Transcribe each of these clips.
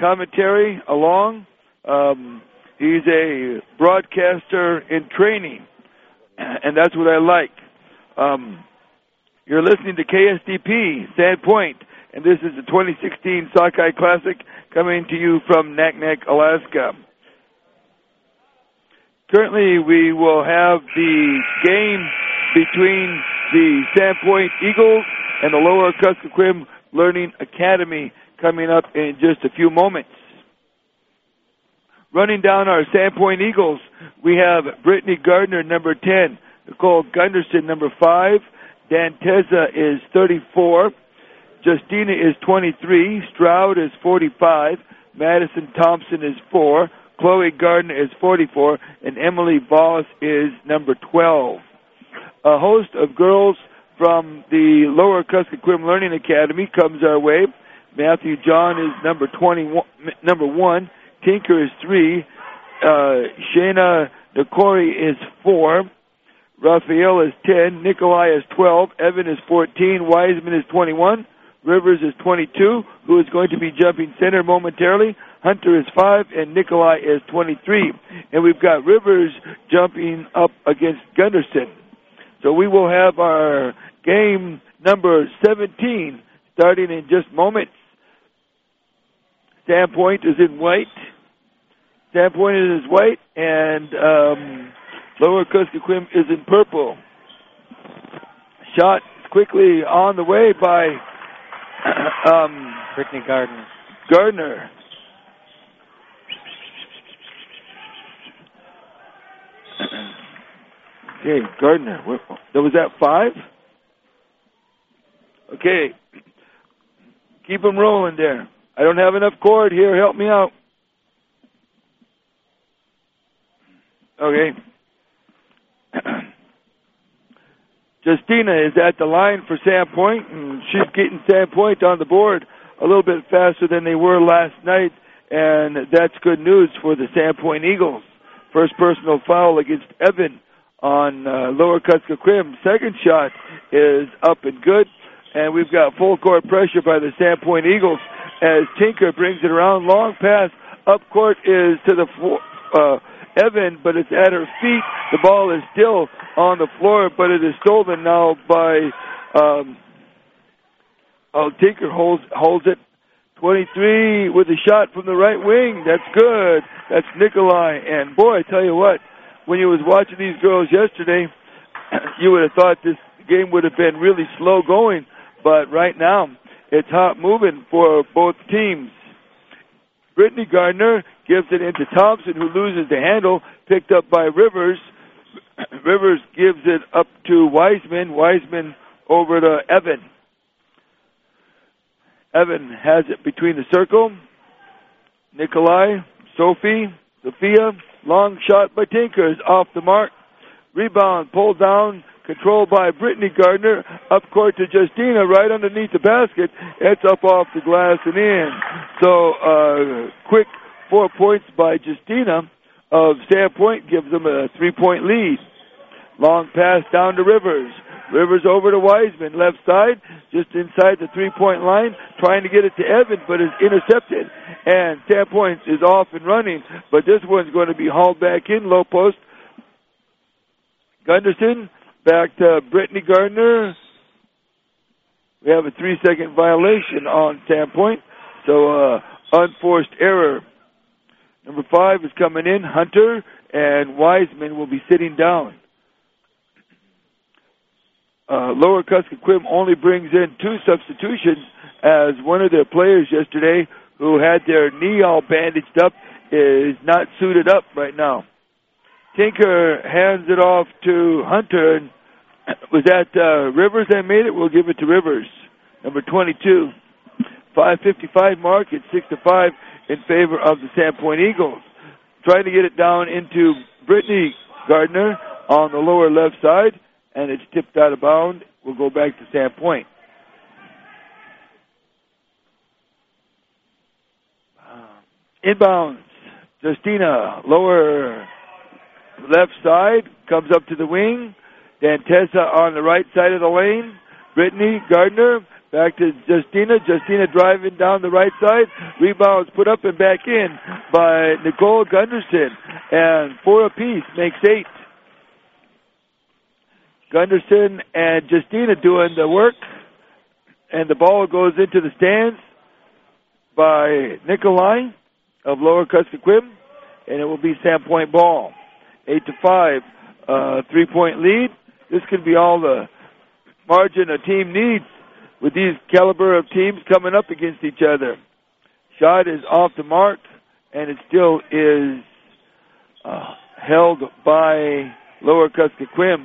commentary along. He's a broadcaster in training, and that's what I like. You're listening to KSDP, Sandpoint, and this is the 2016 Sockeye Classic coming to you from Naknek, Alaska. Currently, we will have the game between the Sandpoint Eagles and the Lower Kuskokwim Learning Academy coming up in just a few moments. Running down our Sandpoint Eagles, we have Brittany Gardner, number 10, Nicole Gunderson, number 5, Danteza is 34, Justina is 23, Stroud is 45, Madison Thompson is 4, Chloe Gardner is 44, and Emily Voss is number 12. A host of girls from the Lower Kuskokwim Learning Academy comes our way. Matthew John is number 1, Tinker is 3, Shayna Nikori is 4, Raphael is 10, Nikolai is 12, Evan is 14, Wiseman is 21, Rivers is 22, who is going to be jumping center momentarily. Hunter is 5, and Nikolai is 23. And we've got Rivers jumping up against Gunderson. So we will have our game number 17 starting in just moments. Sandpoint is in white. Sandpoint is white, and Lower Kuskokwim is in purple. Shot quickly on the way by Brittany Gardner. Gardner. Okay, Gardner. Was that 5? Okay. Keep them rolling there. I don't have enough cord here. Help me out. Okay. Justina is at the line for Sandpoint, and she's getting Sandpoint on the board a little bit faster than they were last night, and that's good news for the Sandpoint Eagles. First personal foul against Evan on Lower Kuskokwim. Second shot is up and good, and we've got full court pressure by the Sandpoint Eagles as Tinker brings it around. Long pass up court is to the Evan, but it's at her feet. The ball is still on the floor, but it is stolen now by Tinker holds it. 23 with a shot from the right wing. That's good. That's Nikolai. And boy, I tell you what, when you was watching these girls yesterday, you would have thought this game would have been really slow going, but right now it's hot moving for both teams. Brittany Gardner gives it into Thompson, who loses the handle, picked up by Rivers. Rivers gives it up to Wiseman. Wiseman over to Evan. Evan has it between the circle. Nikolai, Sophia, long shot by Tinker is off the mark. Rebound, pulled down, controlled by Brittany Gardner. Up court to Justina, right underneath the basket. It's up off the glass and in. So, quick 4 points by Justina of Sandpoint gives them a 3-point lead. Long pass down to Rivers. Rivers over to Wiseman, left side, just inside the 3-point line, trying to get it to Evan, but is intercepted. And Sandpoint is off and running, but this one's going to be hauled back in, low post. Gunderson, back to Brittany Gardner. We have a 3-second violation on Sandpoint, so unforced error. Number 5 is coming in, Hunter, and Wiseman will be sitting down. Lower Kuskokwim only brings in 2 substitutions, as one of their players yesterday, who had their knee all bandaged up, is not suited up right now. Tinker hands it off to Hunter. And was that Rivers that made it? We'll give it to Rivers. Number 22. 5:55 mark. It's 6-5 in favor of the Sandpoint Eagles. Trying to get it down into Brittany Gardner on the lower left side, and it's tipped out of bounds. We'll go back to Sandpoint. Inbounds. Justina, lower left side, comes up to the wing. Dantessa on the right side of the lane. Brittany Gardner Back to Justina. Justina driving down the right side. Rebounds put up and back in by Nicole Gunderson. And 4 apiece makes 8. Gunderson and Justina doing the work. And the ball goes into the stands by Nikolai of Lower Kuskokwim. And it will be Sandpoint ball. 8-5. 3-point lead. This could be all the margin a team needs with these caliber of teams coming up against each other. Shot is off the mark, and it still is held by Lower Kuskokwim.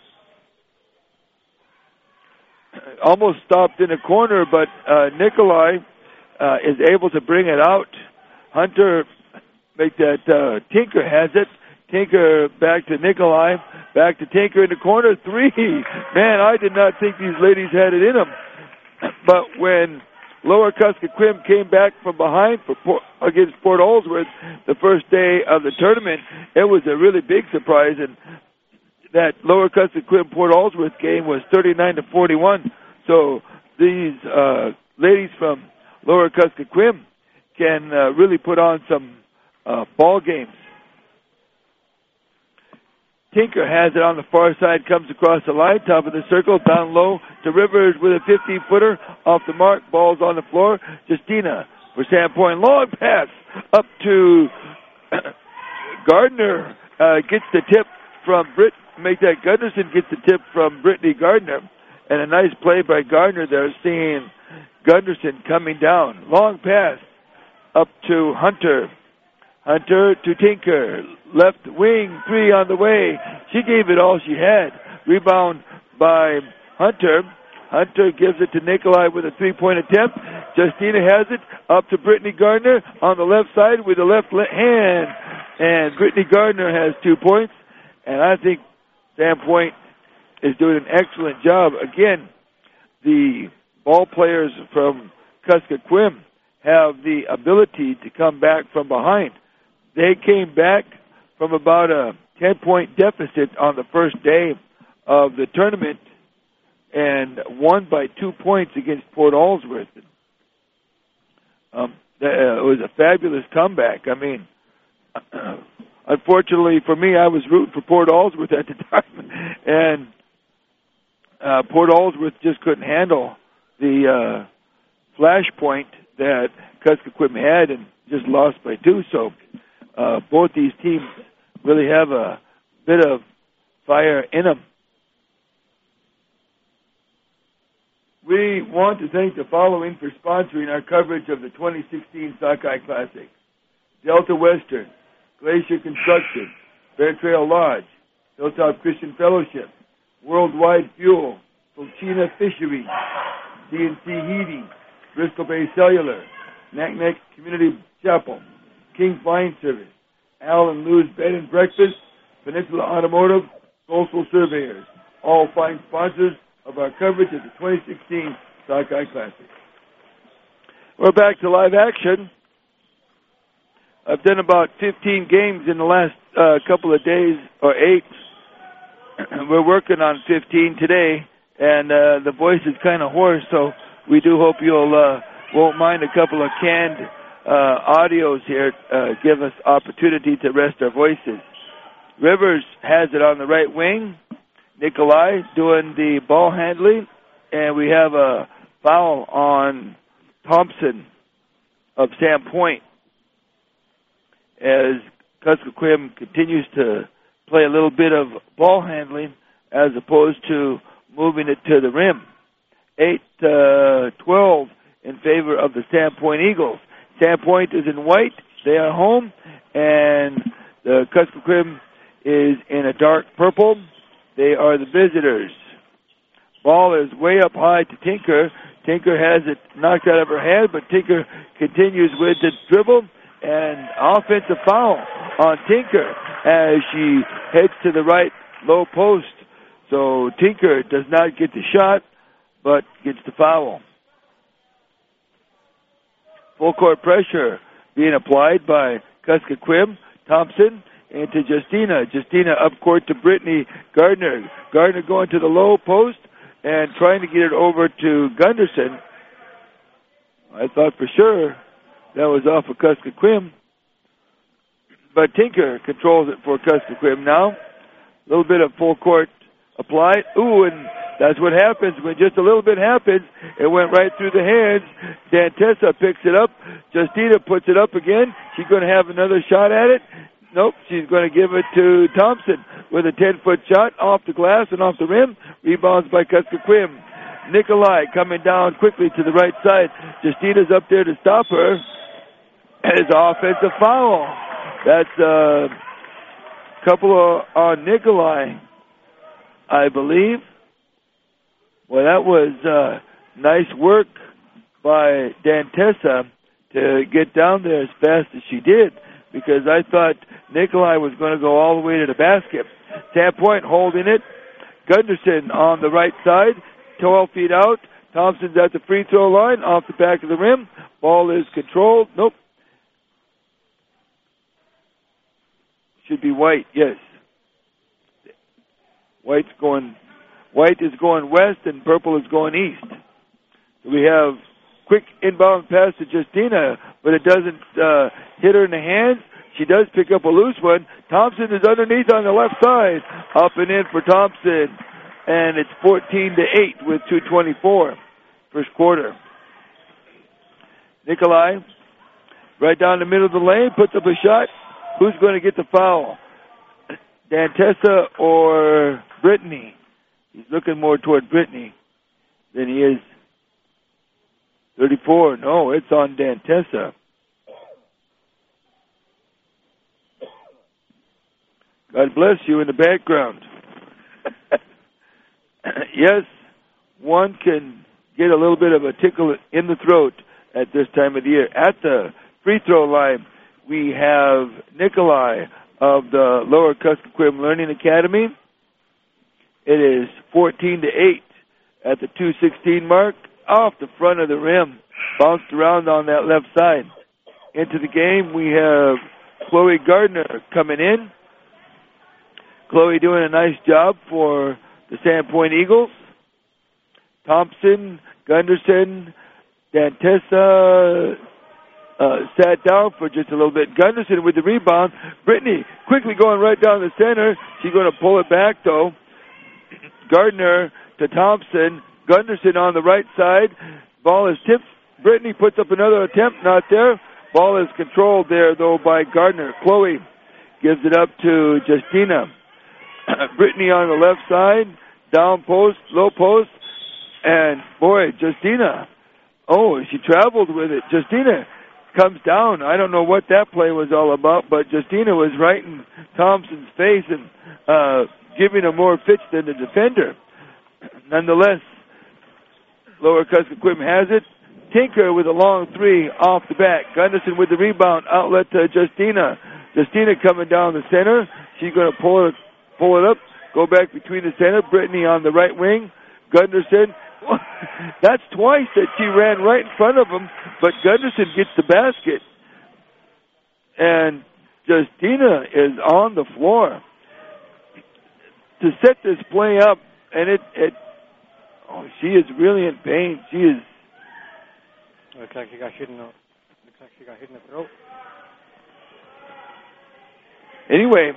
Almost stopped in a corner, but Nikolai is able to bring it out. Hunter make that. Tinker has it. Tinker back to Nikolai. Back to Tinker in the corner. 3. Man, I did not think these ladies had it in them. But when Lower Kuskokwim came back from behind against Port Ellsworth the first day of the tournament, it was a really big surprise. And that Lower Kuskokwim Port Ellsworth game was 39-41. So these ladies from Lower Kuskokwim can really put on some ball games. Tinker has it on the far side, comes across the line, top of the circle, down low to Rivers with a 15-footer off the mark. Ball's on the floor. Justina for Sandpoint. Long pass up to Gardner. Gets the tip from Gunderson gets the tip from Brittany Gardner. And a nice play by Gardner there, seeing Gunderson coming down. Long pass up to Hunter. Hunter to Tinker. Left wing, 3 on the way. She gave it all she had. Rebound by Hunter. Hunter gives it to Nikolai with a 3-point attempt. Justina has it up to Brittany Gardner on the left side with the left hand. And Brittany Gardner has 2 points. And I think Sandpoint is doing an excellent job. Again, the ball players from Kuskokwim have the ability to come back from behind. They came back from about a 10-point deficit on the first day of the tournament and won by 2 points against Port Ellsworth. It was a fabulous comeback. I mean, unfortunately for me, I was rooting for Port Ellsworth at the time, and Port Ellsworth just couldn't handle the flashpoint that Kuskokwim had and just lost by 2. So both these teams really have a bit of fire in them. We want to thank the following for sponsoring our coverage of the 2016 Sockeye Classic: Delta Western, Glacier Construction, Bear Trail Lodge, Hilltop Christian Fellowship, Worldwide Fuel, Fulchina Fisheries, CNC Heating, Bristol Bay Cellular, Naknek Community Chapel, King's Line Service, Al and Lou's Bed and Breakfast, Peninsula Automotive, Coastal Surveyors, all fine sponsors of our coverage of the 2016 Sockeye Classic. We're back to live action. I've done about 15 games in the last couple of days, or 8. We're working on 15 today, and the voice is kind of hoarse, so we do hope you'll won't mind a couple of canned audios here. Give us opportunity to rest our voices. Rivers has it on the right wing. Nikolai doing the ball handling, and we have a foul on Thompson of Sandpoint as Kuskokwim continues to play a little bit of ball handling as opposed to moving it to the rim. 8-12 in favor of the Sandpoint Eagles. Sandpoint is in white. They are home, and the Kuskokwim is in a dark purple. They are the visitors. Ball is way up high to Tinker. Tinker has it knocked out of her hand, but Tinker continues with the dribble, and offensive foul on Tinker as she heads to the right low post. So Tinker does not get the shot, but gets the foul. Full court pressure being applied by Kuskokwim. Thompson into Justina. Justina up court to Brittany Gardner. Gardner going to the low post and trying to get it over to Gunderson. I thought for sure that was off of Kuskokwim. But Tinker controls it for Kuskokwim now. A little bit of full court applied. Ooh, and that's what happens when just a little bit happens. It went right through the hands. Dantessa picks it up. Justina puts it up again. She's going to have another shot at it. Nope, she's going to give it to Thompson with a 10-foot shot off the glass and off the rim. Rebounds by Kuskokwim. Nikolai coming down quickly to the right side. Justina's up there to stop her. It's offensive foul. That's a couple on Nikolai, I believe. Well, that was nice work by Dantessa to get down there as fast as she did, because I thought Nikolai was going to go all the way to the basket. Sandpoint holding it. Gunderson on the right side, 12 feet out. Thompson's at the free throw line, off the back of the rim. Ball is controlled. Nope. Should be White, yes. White is going west and purple is going east. We have quick inbound pass to Justina, but it doesn't hit her in the hands. She does pick up a loose one. Thompson is underneath on the left side. Up and in for Thompson. And it's 14-8 with 2:24 first quarter. Nikolai, right down the middle of the lane, puts up a shot. Who's going to get the foul? Dantessa or Brittany? He's looking more toward Brittany than he is 34. No, it's on Dantessa. God bless you in the background. Yes, one can get a little bit of a tickle in the throat at this time of the year. At the free throw line, we have Nikolai of the Lower Kuskokwim Learning Academy. It is 14-8 at the 2:16 mark, off the front of the rim, bounced around on that left side. Into the game, we have Chloe Gardner coming in. Chloe doing a nice job for the Sandpoint Eagles. Thompson, Gunderson, Dantessa sat down for just a little bit. Gunderson with the rebound. Brittany quickly going right down the center. She's going to pull it back, though. Gardner to Thompson. Gunderson on the right side. Ball is tipped. Brittany puts up another attempt. Not there. Ball is controlled there, though, by Gardner. Chloe gives it up to Justina. Brittany on the left side. Down post, low post. And, boy, Justina. Oh, she traveled with it. Justina comes down. I don't know what that play was all about, but Justina was right in Thompson's face and giving him more pitch than the defender. Nonetheless, Lower Kuskokwim has it. Tinker with a long three off the back. Gunderson with the rebound. Outlet to Justina. Justina coming down the center. She's going to pull it up. Go back between the center. Brittany on the right wing. Gunderson. That's twice that she ran right in front of him, but Gunderson gets the basket. And Justina is on the floor to set this play up, and she is really in pain. She is. Looks like she got hit in the throat. Anyway,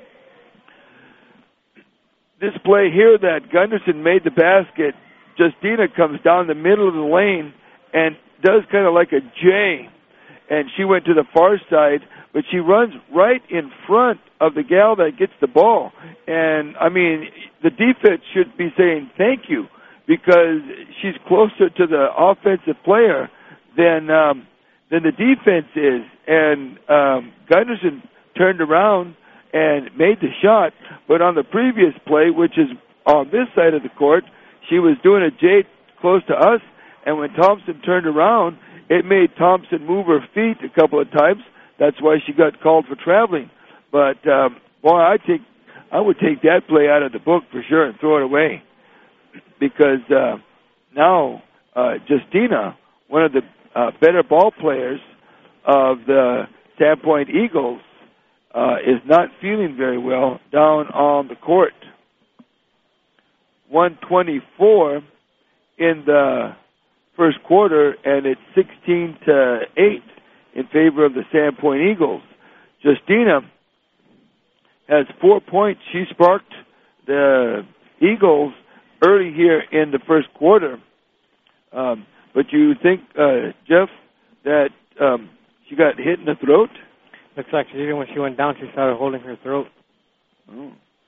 this play here that Gunderson made the basket, Justina comes down the middle of the lane and does kind of like a J, and she went to the far side, but she runs right in front of the gal that gets the ball. And, I mean, the defense should be saying thank you, because she's closer to the offensive player than the defense is. And Gunderson turned around and made the shot, but on the previous play, which is on this side of the court, she was doing a J close to us, and when Thompson turned around, it made Thompson move her feet a couple of times. That's why she got called for traveling. But, boy, I would take that play out of the book for sure and throw it away, because now Justina, one of the better ball players of the Sandpoint Eagles, is not feeling very well down on the court. 1:24 in the first quarter, and it's 16-8 in favor of the Sandpoint Eagles. Justina has 4 points. She sparked the Eagles early here in the first quarter. But you think, Jeff, that she got hit in the throat? Looks like even when she went down, she started holding her throat. Oh.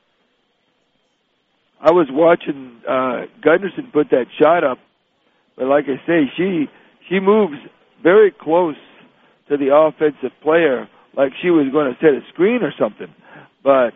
I was watching Gunderson put that shot up, but like I say, she moves very close to the offensive player, like she was going to set a screen or something. But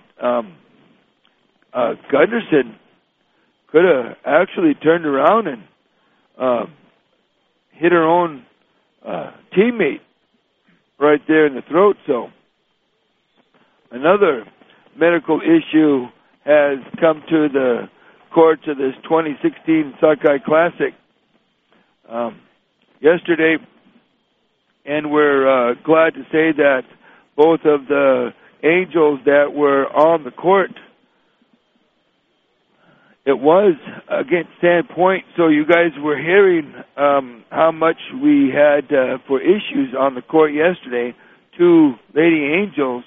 Gunderson could have actually turned around and hit her own teammate right there in the throat. So another medical issue has come to the courts of this 2016 Sockeye Classic yesterday, and we're glad to say that both of the Angels that were on the court, it was against Sandpoint, so you guys were hearing how much we had for issues on the court yesterday. Two Lady Angels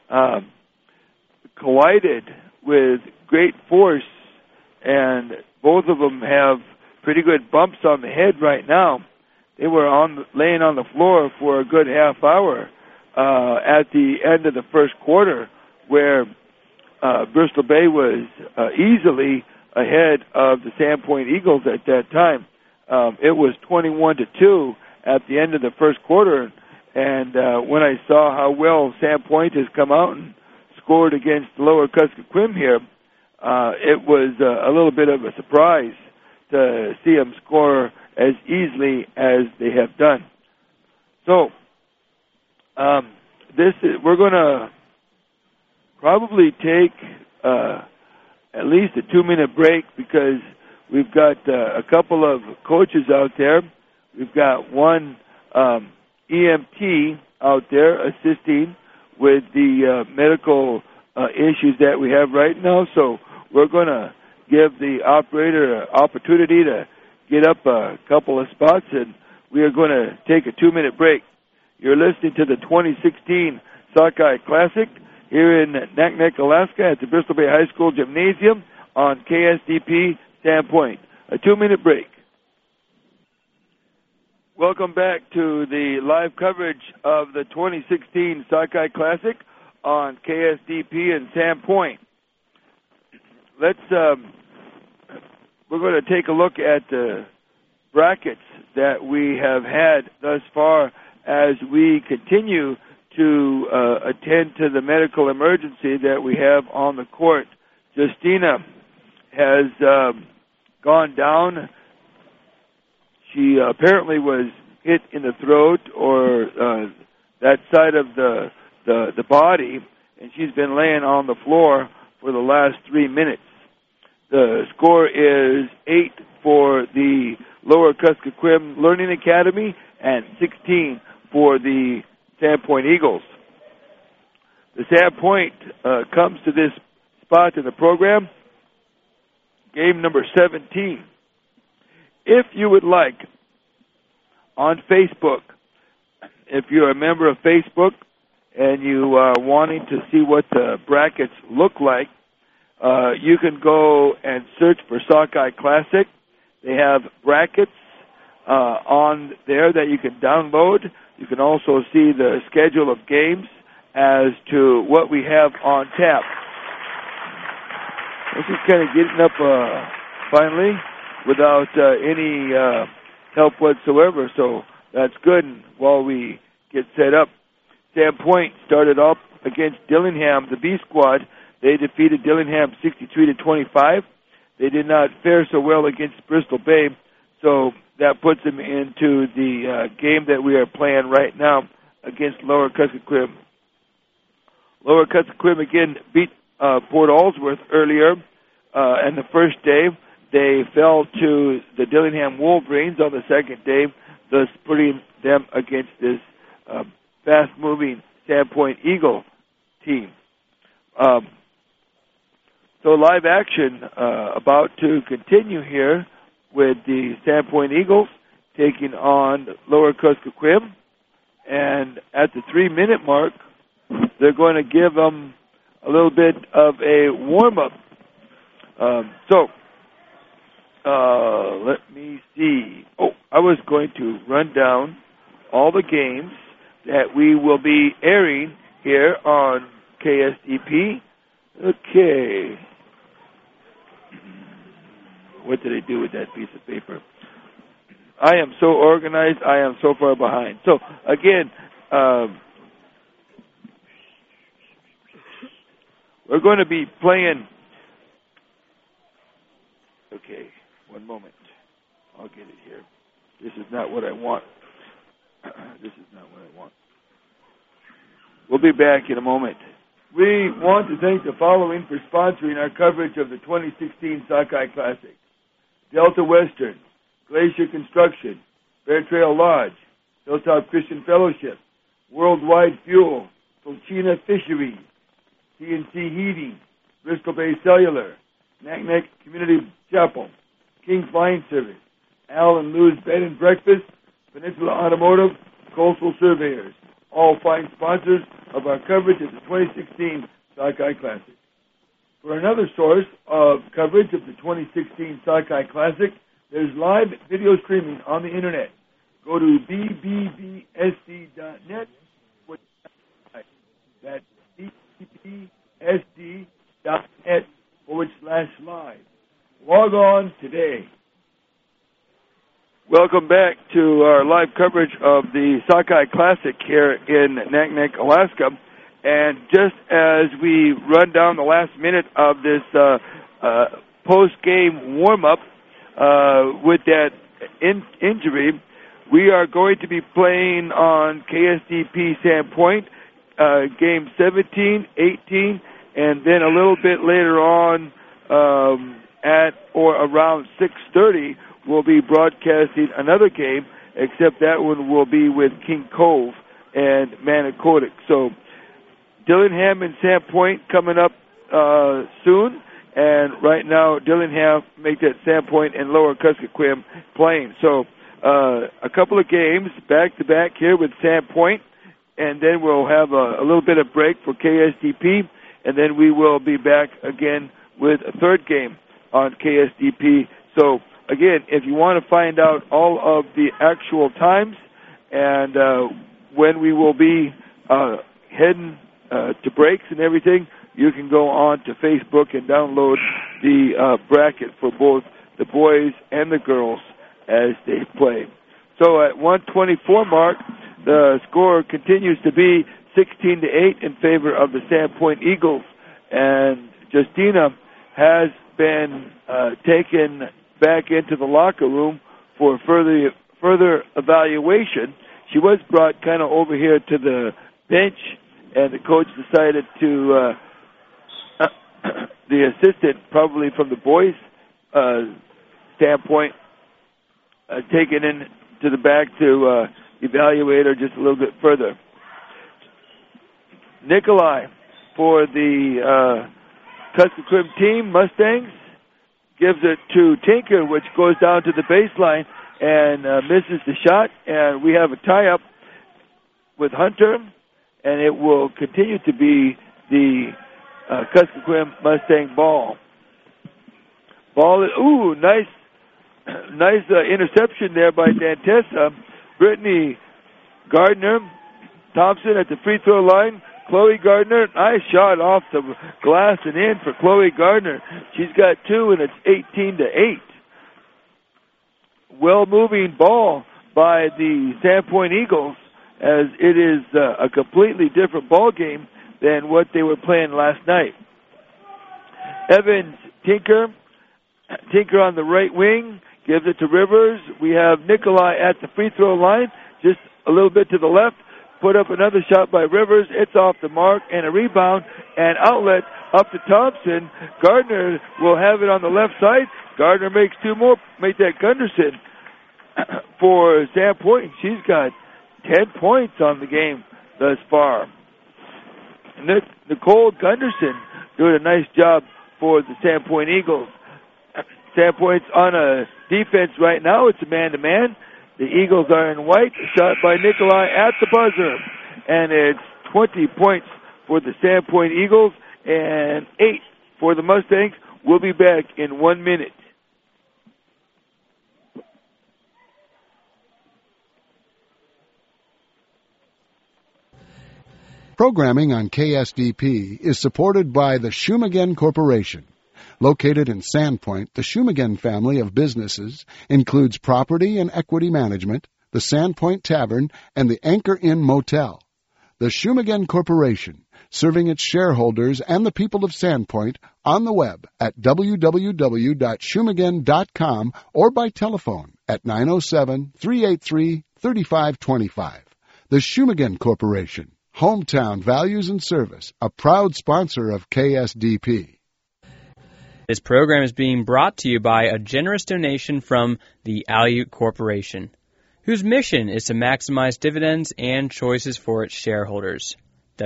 collided with great force, and both of them have pretty good bumps on the head right now. They were laying on the floor for a good half hour at the end of the first quarter, where Bristol Bay was easily ahead of the Sandpoint Eagles at that time. It was 21-2 at the end of the first quarter, and when I saw how well Sandpoint has come out and scored against Lower Kuskokwim here, it was a little bit of a surprise to see them score as easily as they have done. So, we're going to probably take at least a 2-minute break, because we've got a couple of coaches out there. We've got one EMT out there assisting with the medical issues that we have right now. So we're going to give the operator an opportunity to get up a couple of spots, and we are going to take a 2-minute break. You're listening to the 2016 Sockeye Classic here in Naknek, Alaska, at the Bristol Bay High School Gymnasium on KSDP Sandpoint. A 2-minute break. Welcome back to the live coverage of the 2016 Sockeye Classic on KSDP and Sandpoint. We're going to take a look at the brackets that we have had thus far as we continue to attend to the medical emergency that we have on the court. Justina has gone down. She apparently was hit in the throat or that side of the body, and she's been laying on the floor for the last 3 minutes. The score is 8 for the Lower Kuskokwim Learning Academy and 16 for the Sandpoint Eagles. The Sandpoint comes to this spot in the program, game number 17. If you would like, on Facebook, if you're a member of Facebook and you are wanting to see what the brackets look like, you can go and search for Sockeye Classic. They have brackets on there that you can download. You can also see the schedule of games as to what we have on tap. This is kind of getting up finally without any help whatsoever, so that's good. And while we get set up, Sandpoint started off against Dillingham, the B squad. They defeated Dillingham 63-25. They did not fare so well against Bristol Bay, so that puts them into the game that we are playing right now against Lower Kuskokwim. Lower Kuskokwim again beat Port Alsworth earlier, and the first day they fell to the Dillingham Wolverines on the second day, thus putting them against this fast-moving Sandpoint Eagle team. So live action about to continue here with the Sandpoint Eagles taking on Lower Kuskokwim. And at the 3-minute mark, they're going to give them a little bit of a warm-up. Let me see. I was going to run down all the games that we will be airing here on KSDP. Okay. What did I do with that piece of paper? I am so organized. I am so far behind. So, again, we're going to be playing. Okay, one moment. I'll get it here. This is not what I want. This is not what I want. We'll be back in a moment. We want to thank the following for sponsoring our coverage of the 2016 Sockeye Classic: Delta Western, Glacier Construction, Bear Trail Lodge, Hilltop Christian Fellowship, Worldwide Fuel, Tolchina Fisheries, TNC Heating, Bristol Bay Cellular, Naknek Community Chapel, King's Line Service, Al and Lou's Bed and Breakfast, Peninsula Automotive, Coastal Surveyors, all fine sponsors of our coverage of the 2016 Sockeye Classic. For another source of coverage of the 2016 Sockeye Classic, there's live video streaming on the internet. Go to bbbsd.net. That's bbbsd.net/live. Log on today. Welcome back to our live coverage of the Sockeye Classic here in Naknek, Alaska. And just as we run down the last minute of this post-game warm-up with that injury, we are going to be playing on KSDP Sandpoint game 17, 18, and then a little bit later on at or around 6:30, we'll be broadcasting another game, except that one will be with King Cove and Manicodic. So Dillingham and Sandpoint coming up soon, and right now Dillingham make that Sandpoint and Lower Kuskokwim playing. So a couple of games back-to-back here with Sandpoint, and then we'll have a little bit of break for KSDP, and then we will be back again with a third game on KSDP. So again, if you want to find out all of the actual times and when we will be heading to breaks and everything, you can go on to Facebook and download the bracket for both the boys and the girls as they play. So at 1:24 mark, the score continues to be 16-8 in favor of the Sandpoint Eagles, and Justina has been taken back into the locker room for further evaluation. She was brought kind of over here to the bench, and the coach decided to, the assistant, probably from the boys' standpoint, taken in to the back to evaluate her just a little bit further. Nikolai for the Kuskokwim team, Mustangs, gives it to Tinker, which goes down to the baseline and misses the shot. And we have a tie-up with Hunter, and it will continue to be the Kuskokwim Mustang ball. Nice interception there by Dantessa. Brittany Gardner Thompson at the free throw line. Chloe Gardner, nice shot off the glass and in for Chloe Gardner. She's got two, and it's 18-8. Well-moving ball by the Sandpoint Eagles, as it is a completely different ball game than what they were playing last night. Evans Tinker on the right wing, gives it to Rivers. We have Nikolai at the free throw line, just a little bit to the left. Put up another shot by Rivers. It's off the mark, and a rebound and outlet up to Thompson. Gardner will have it on the left side. Gardner makes two more. Make that Gunderson for Sandpoint. She's got 10 points on the game thus far. Nicole Gunderson doing a nice job for the Sandpoint Eagles. Sandpoint's on a defense right now. It's a man-to-man. The Eagles are in white. Shot by Nikolai at the buzzer. And it's 20 points for the Sandpoint Eagles and 8 for the Mustangs. We'll be back in 1 minute. Programming on KSDP is supported by the Shumagen Corporation. Located in Sandpoint, the Shumagen family of businesses includes property and equity management, the Sandpoint Tavern, and the Anchor Inn Motel. The Shumagen Corporation, serving its shareholders and the people of Sandpoint on the web at www.shumagen.com or by telephone at 907-383-3525. The Shumagen Corporation, Hometown Values and Service, a proud sponsor of KSDP. This program is being brought to you by a generous donation from the Aleut Corporation, whose mission is to maximize dividends and choices for its shareholders.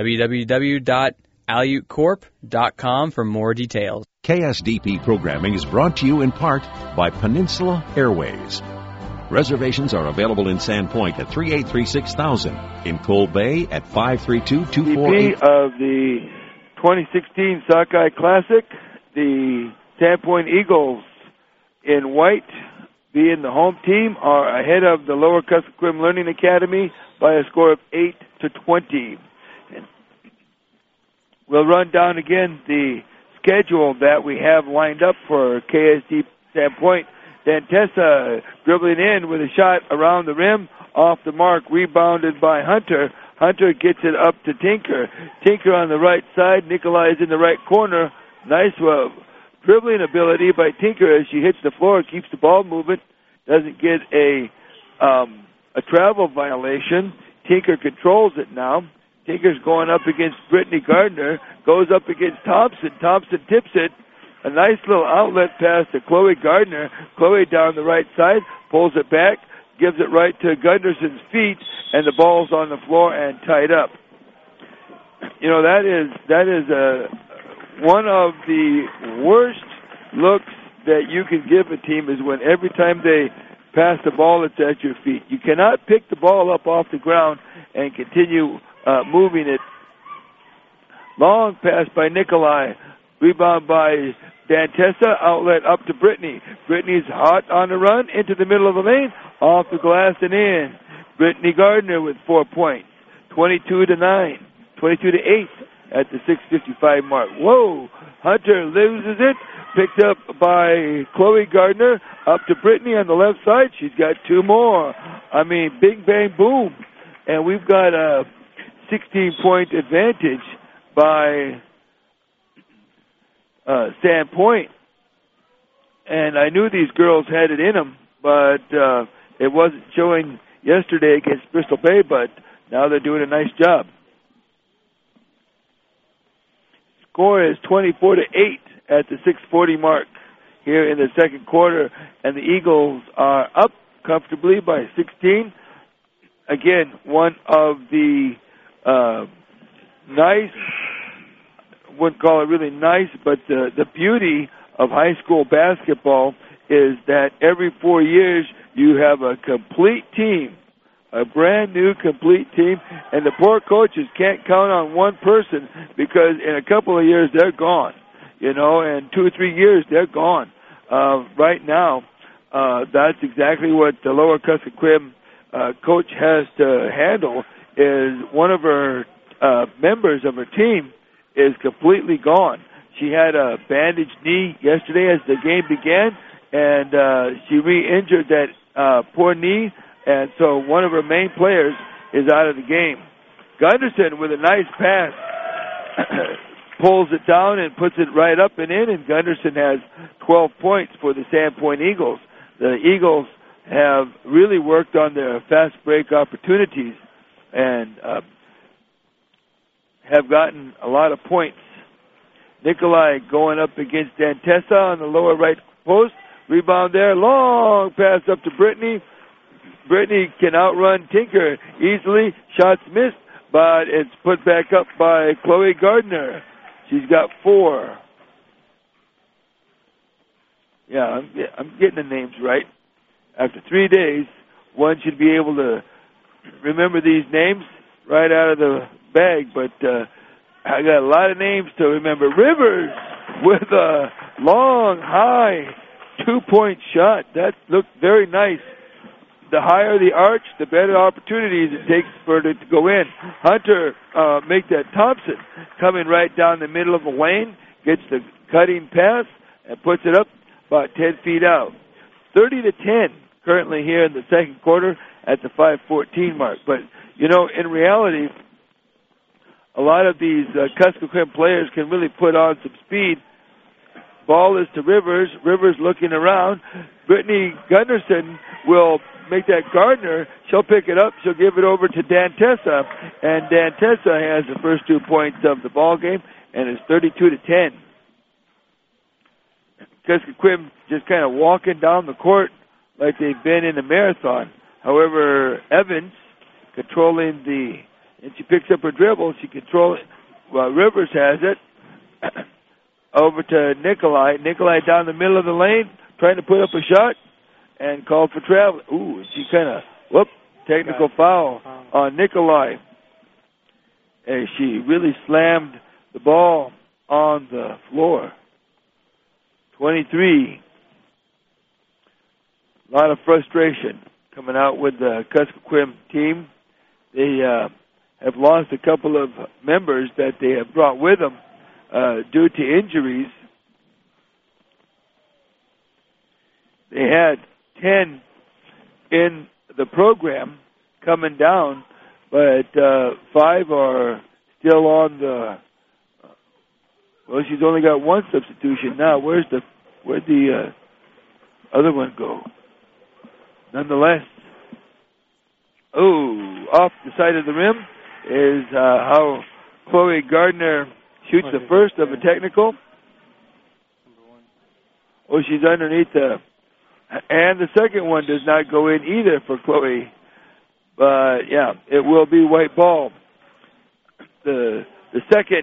www.aleutcorp.com for more details. KSDP programming is brought to you in part by Peninsula Airways. Reservations are available in Sandpoint at 383-6000, in Coal Bay at 532-248. of the 2016 Sockeye Classic, the Sandpoint Eagles in white, being the home team, are ahead of the Lower Kuskokwim Learning Academy by a score of 8-20. And we'll run down again the schedule that we have lined up for KSD Sandpoint. Dantessa dribbling in with a shot around the rim, off the mark, rebounded by Hunter. Hunter gets it up to Tinker. Tinker on the right side. Nikolai is in the right corner. Nice dribbling ability by Tinker as she hits the floor, keeps the ball moving, doesn't get a travel violation. Tinker controls it now. Tinker's going up against Brittany Gardner, goes up against Thompson. Thompson tips it. A nice little outlet pass to Chloe Gardner. Chloe down the right side, pulls it back, gives it right to Gunderson's feet, and the ball's on the floor and tied up. You know, that is one of the worst looks that you can give a team is when every time they pass the ball, it's at your feet. You cannot pick the ball up off the ground and continue moving it. Long pass by Nikolai. Rebound by Dantessa, outlet up to Brittany. Brittany's hot on the run, into the middle of the lane, off the glass and in. Brittany Gardner with 4 points, 22-9, 22-8 at the 6:55 mark. Whoa! Hunter loses it, picked up by Chloe Gardner, up to Brittany on the left side. She's got 2 more. I mean, bing, bang, boom. And we've got a 16-point advantage by Sandpoint, and I knew these girls had it in them, but it wasn't showing yesterday against Bristol Bay, but now they're doing a nice job. Score is 24-8 at the 6:40 mark here in the second quarter, and the Eagles are up comfortably by 16. Again, one of the nice, wouldn't call it really nice, but the beauty of high school basketball is that every 4 years you have a complete team, a brand new complete team, and the poor coaches can't count on one person because in a couple of years they're gone, you know, and 2 or 3 years they're gone. Right now, that's exactly what the Lower Kuskokwim coach has to handle. Is one of her members of her team is completely gone. She had a bandaged knee yesterday as the game began, and she re-injured that poor knee, and so one of her main players is out of the game. Gunderson with a nice pass pulls it down and puts it right up and in, and Gunderson has 12 points for the Sandpoint Eagles. The Eagles have really worked on their fast break opportunities and have gotten a lot of points. Nikolai going up against Dantessa on the lower right post. Rebound there. Long pass up to Brittany. Brittany can outrun Tinker easily. Shots missed, but it's put back up by Chloe Gardner. She's got 4. Yeah, I'm getting the names right. After 3 days, one should be able to remember these names right out of the bag, but I got a lot of names to remember. Rivers with a long, high 2-point shot. That looked very nice. The higher the arch, the better opportunities it takes for it to go in. Hunter make that Thompson coming right down the middle of the lane, gets the cutting pass, and puts it up about 10 feet out. 30-10 currently here in the second quarter at the 5:14 mark. But, you know, in reality, a lot of these Kuskokwim players can really put on some speed. Ball is to Rivers. Rivers looking around. Brittany Gunderson will make that Gardner. She'll pick it up. She'll give it over to Dantessa. And Dantessa has the first 2 points of the ball game, and it's 32-10. Kuskokwim just kind of walking down the court like they've been in a marathon. However, Evans controlling and she picks up her dribble. She controls it. Well, Rivers has it. Over to Nikolai. Nikolai down the middle of the lane, trying to put up a shot, and called for travel. Ooh, she kind of, technical foul on Nikolai. And she really slammed the ball on the floor. 23. A lot of frustration coming out with the Kuskokwim team. They have lost a couple of members that they have brought with them due to injuries. They had 10 in the program coming down, but 5 are still on the. Well, she's only got one substitution now. Where'd the other one go? Nonetheless, off the side of the rim is how Chloe Gardner shoots the first of a technical. Oh, she's underneath and the second one does not go in either for Chloe. But yeah, it will be white ball. The second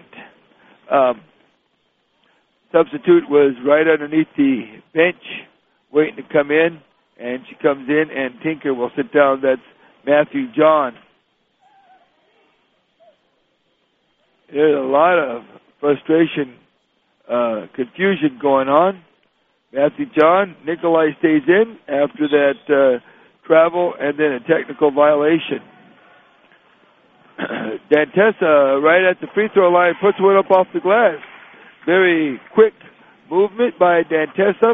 substitute was right underneath the bench waiting to come in, and she comes in, and Tinker will sit down. That's Matthew John. There's a lot of frustration, confusion going on. Matthew John, Nikolai stays in after that travel and then a technical violation. Dantessa right at the free throw line puts one up off the glass. Very quick movement by Dantessa.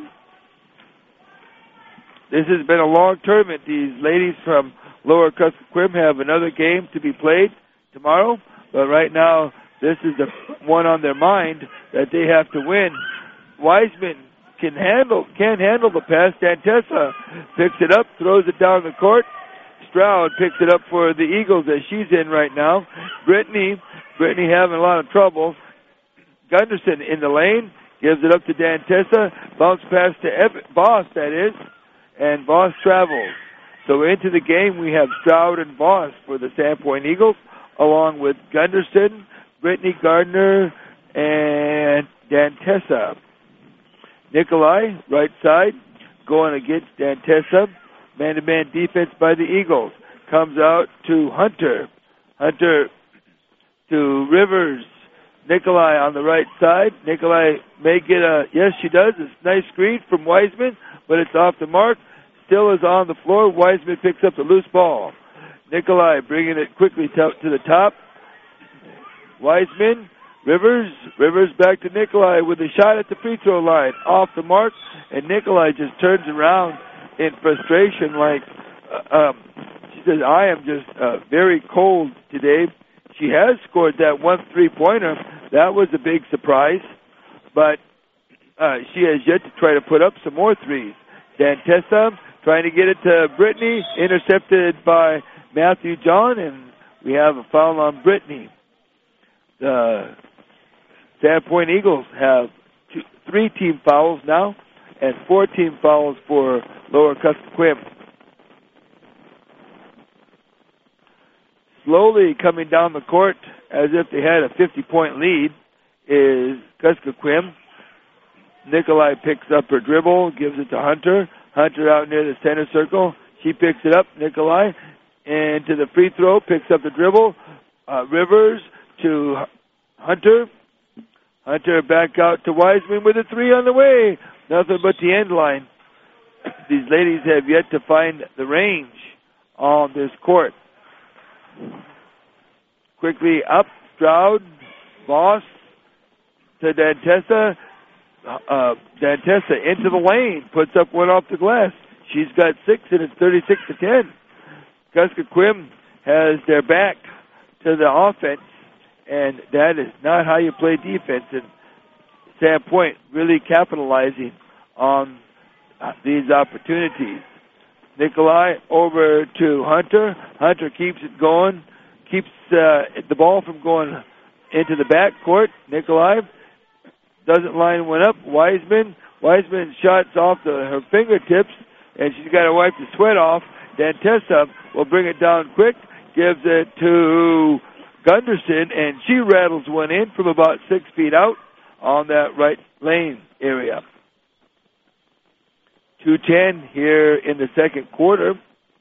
This has been a long tournament. These ladies from Lower Kuskokwim have another game to be played tomorrow, but right now this is the one on their mind that they have to win. Wiseman can't handle the pass. Dantessa picks it up, throws it down the court. Stroud picks it up for the Eagles as she's in right now. Brittany having a lot of trouble. Gunderson in the lane, gives it up to Dantessa, bounce pass to Voss, that is, and Voss travels. So into the game we have Stroud and Voss for the Sandpoint Eagles, along with Gunderson, Brittany Gardner, and Dantessa. Nikolai, right side, going against Dantessa. Man-to-man defense by the Eagles. Comes out to Hunter. Hunter to Rivers. Nikolai on the right side. Nikolai may get yes, she does. It's a nice screen from Wiseman, but it's off the mark. Still is on the floor. Wiseman picks up the loose ball. Nikolai bringing it quickly to the top. Wiseman, Rivers back to Nikolai with a shot at the free throw line. Off the mark, and Nikolai just turns around in frustration like, she says, I am just very cold today. She has scored that one three-pointer. That was a big surprise, but she has yet to try to put up some more threes. Dantessa trying to get it to Brittany, intercepted by Matthew John, and we have a foul on Brittany. The Sandpoint Eagles have 3 team fouls now, and 4 team fouls for Lower Kuskokwim. Slowly coming down the court as if they had a 50-point lead is Kuskokwim. Nikolai picks up her dribble, gives it to Hunter. Hunter out near the center circle. She picks it up, Nikolai, into the free throw, picks up the dribble. Rivers to Hunter. Hunter back out to Wiseman with a three on the way. Nothing but the end line. These ladies have yet to find the range on this court. Quickly up, Stroud, Voss to Dantessa. Dantessa into the lane, puts up one off the glass. She's got 6, and it's 36-10. Kuskokwim has their back to the offense, and that is not how you play defense. And Sandpoint really capitalizing on these opportunities. Nikolai over to Hunter. Hunter keeps it going, keeps the ball from going into the backcourt. Nikolai doesn't line one up. Wiseman shots off her fingertips, and she's got to wipe the sweat off. Dantessa will bring it down quick, gives it to Gunderson, and she rattles one in from about 6 feet out on that right lane area. 2:10 here in the second quarter.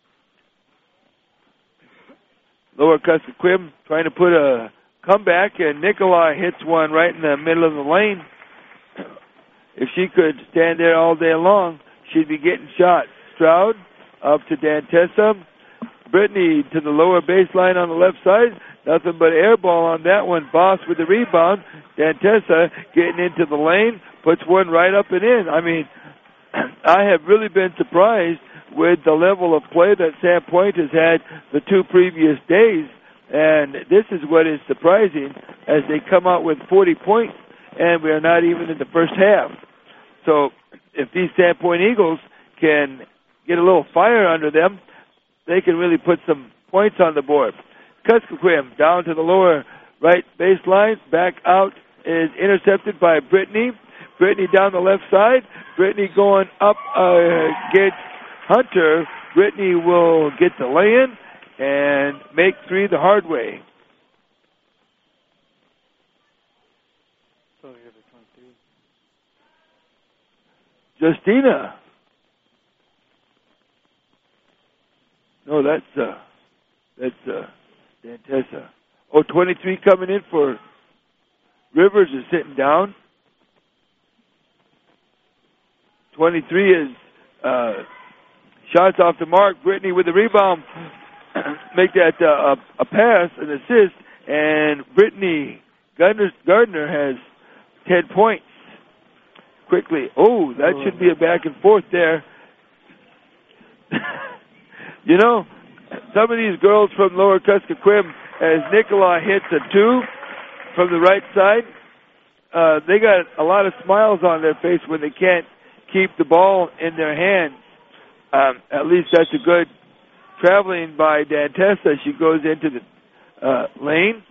Lower Kuskokwim trying to put a comeback, and Nikolai hits one right in the middle of the lane. If she could stand there all day long, she'd be getting shots. Stroud up to Dantessa. Brittany to the lower baseline on the left side. Nothing but air ball on that one. Voss with the rebound. Dantessa getting into the lane. Puts one right up and in. I mean, I have really been surprised with the level of play that Sandpoint has had the 2 previous days. And this is what is surprising as they come out with 40 points, and we are not even in the first half. So if these Sandpoint Eagles can get a little fire under them, they can really put some points on the board. Kuskokwim down to the lower right baseline. Back out is intercepted by Brittany. Brittany down the left side. Brittany going up against Hunter. Brittany will get the lay-in and make 3 the hard way. Justina. No, that's Dantessa. 23 coming in for Rivers is sitting down. 23 is shots off the mark. Brittany with the rebound. Make that a pass, an assist, and Brittany Gardner has 10 points. Quickly. Oh, that should be a back and forth there. You know, some of these girls from Lower Kuskokwim, as Nikolai hits a 2 from the right side, they got a lot of smiles on their face when they can't keep the ball in their hands. At least that's a good traveling by Dantessa. She goes into the lane.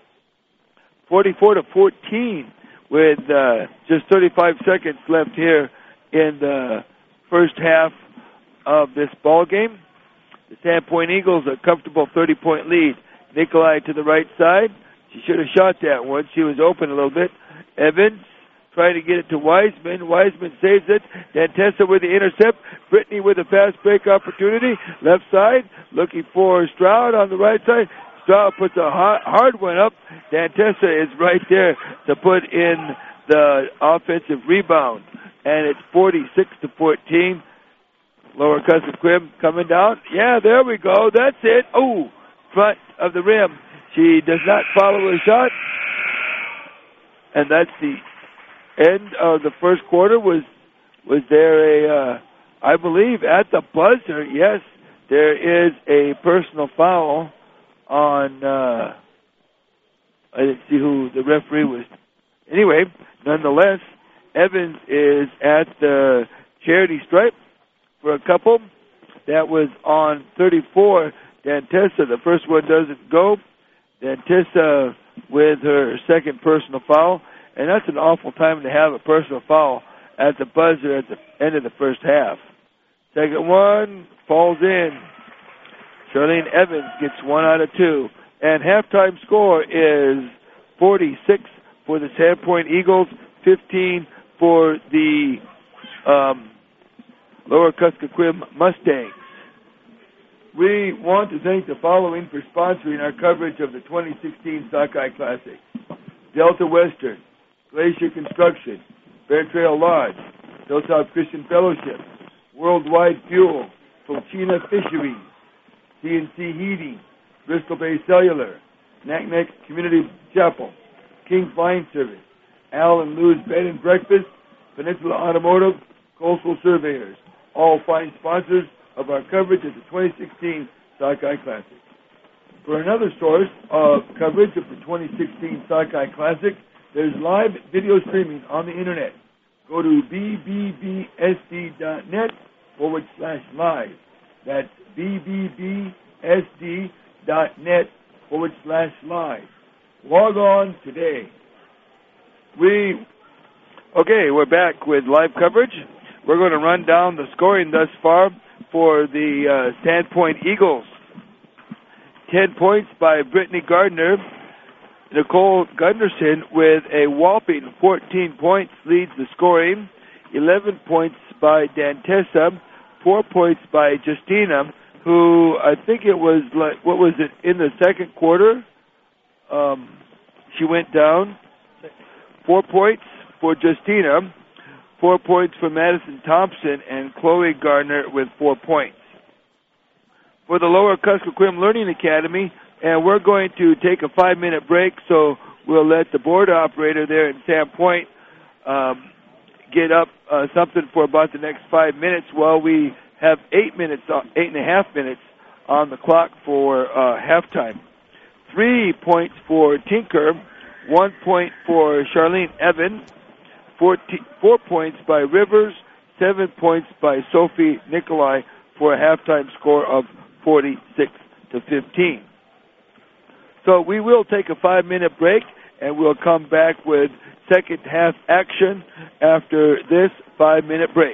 44-14 with just 35 seconds left here in the first half of this ball game. The Sandpoint Eagles a comfortable 30-point lead. Nikolai to the right side. She should have shot that one. She was open a little bit. Evans trying to get it to Wiseman. Wiseman saves it. Dantessa with the intercept. Brittany with a fast break opportunity. Left side. Looking for Stroud on the right side. Stroud puts a hard one up. Dantessa is right there to put in the offensive rebound. And it's 46-14. Lower Kuskokwim coming down. Yeah, there we go. That's it. Oh, front of the rim. She does not follow her shot. And that's the end of the first quarter. Was there a, I believe at the buzzer, yes, there is a personal foul on, I didn't see who the referee was. Anyway, nonetheless, Evans is at the charity stripe for a couple. That was on 34, Dantessa. The first one doesn't go. Dantessa with her second personal foul. And that's an awful time to have a personal foul at the buzzer at the end of the first half. Second one falls in. Charlene Evans gets 1 out of 2. And halftime score is 46 for the Sandpoint Eagles, 15 for the Lower Kuskokwim Mustangs. We want to thank the following for sponsoring our coverage of the 2016 Sockeye Classic: Delta Western, Glacier Construction, Bear Trail Lodge, Hilltop Christian Fellowship, Worldwide Fuel, Fulchina Fisheries, CNC Heating, Bristol Bay Cellular, Naknek Community Chapel, King Flying Service, Al and Lou's Bed and Breakfast, Peninsula Automotive, Coastal Surveyors, all fine sponsors of our coverage of the 2016 Sockeye Classic. For another source of coverage of the 2016 Sockeye Classic, there's live video streaming on the Internet. Go to bbbsd.net/live. That's bbbsd.net/live. Log on today. We're back with live coverage. We're going to run down the scoring thus far for the Sandpoint Eagles. 10 points by Brittany Gardner. Nicole Gunderson with a whopping 14 points leads the scoring. 11 points by Dantessa. 4 points by Justina, who I think it was in the second quarter? She went down. 4 points for Justina. 4 points for Madison Thompson, and Chloe Gardner with 4 points. For the Lower Kuskokwim Learning Academy, and we're going to take a 5-minute break, so we'll let the board operator there in Sandpoint get up something for about the next 5 minutes while we have 8.5 minutes on the clock for halftime. 3 points for Tinker, 1 point for Charlene Evans, 4 points by Rivers, 7 points by Sophie Nikolai for a halftime score of 46-15. So we will take a 5-minute break, and we'll come back with second half action after this 5-minute break.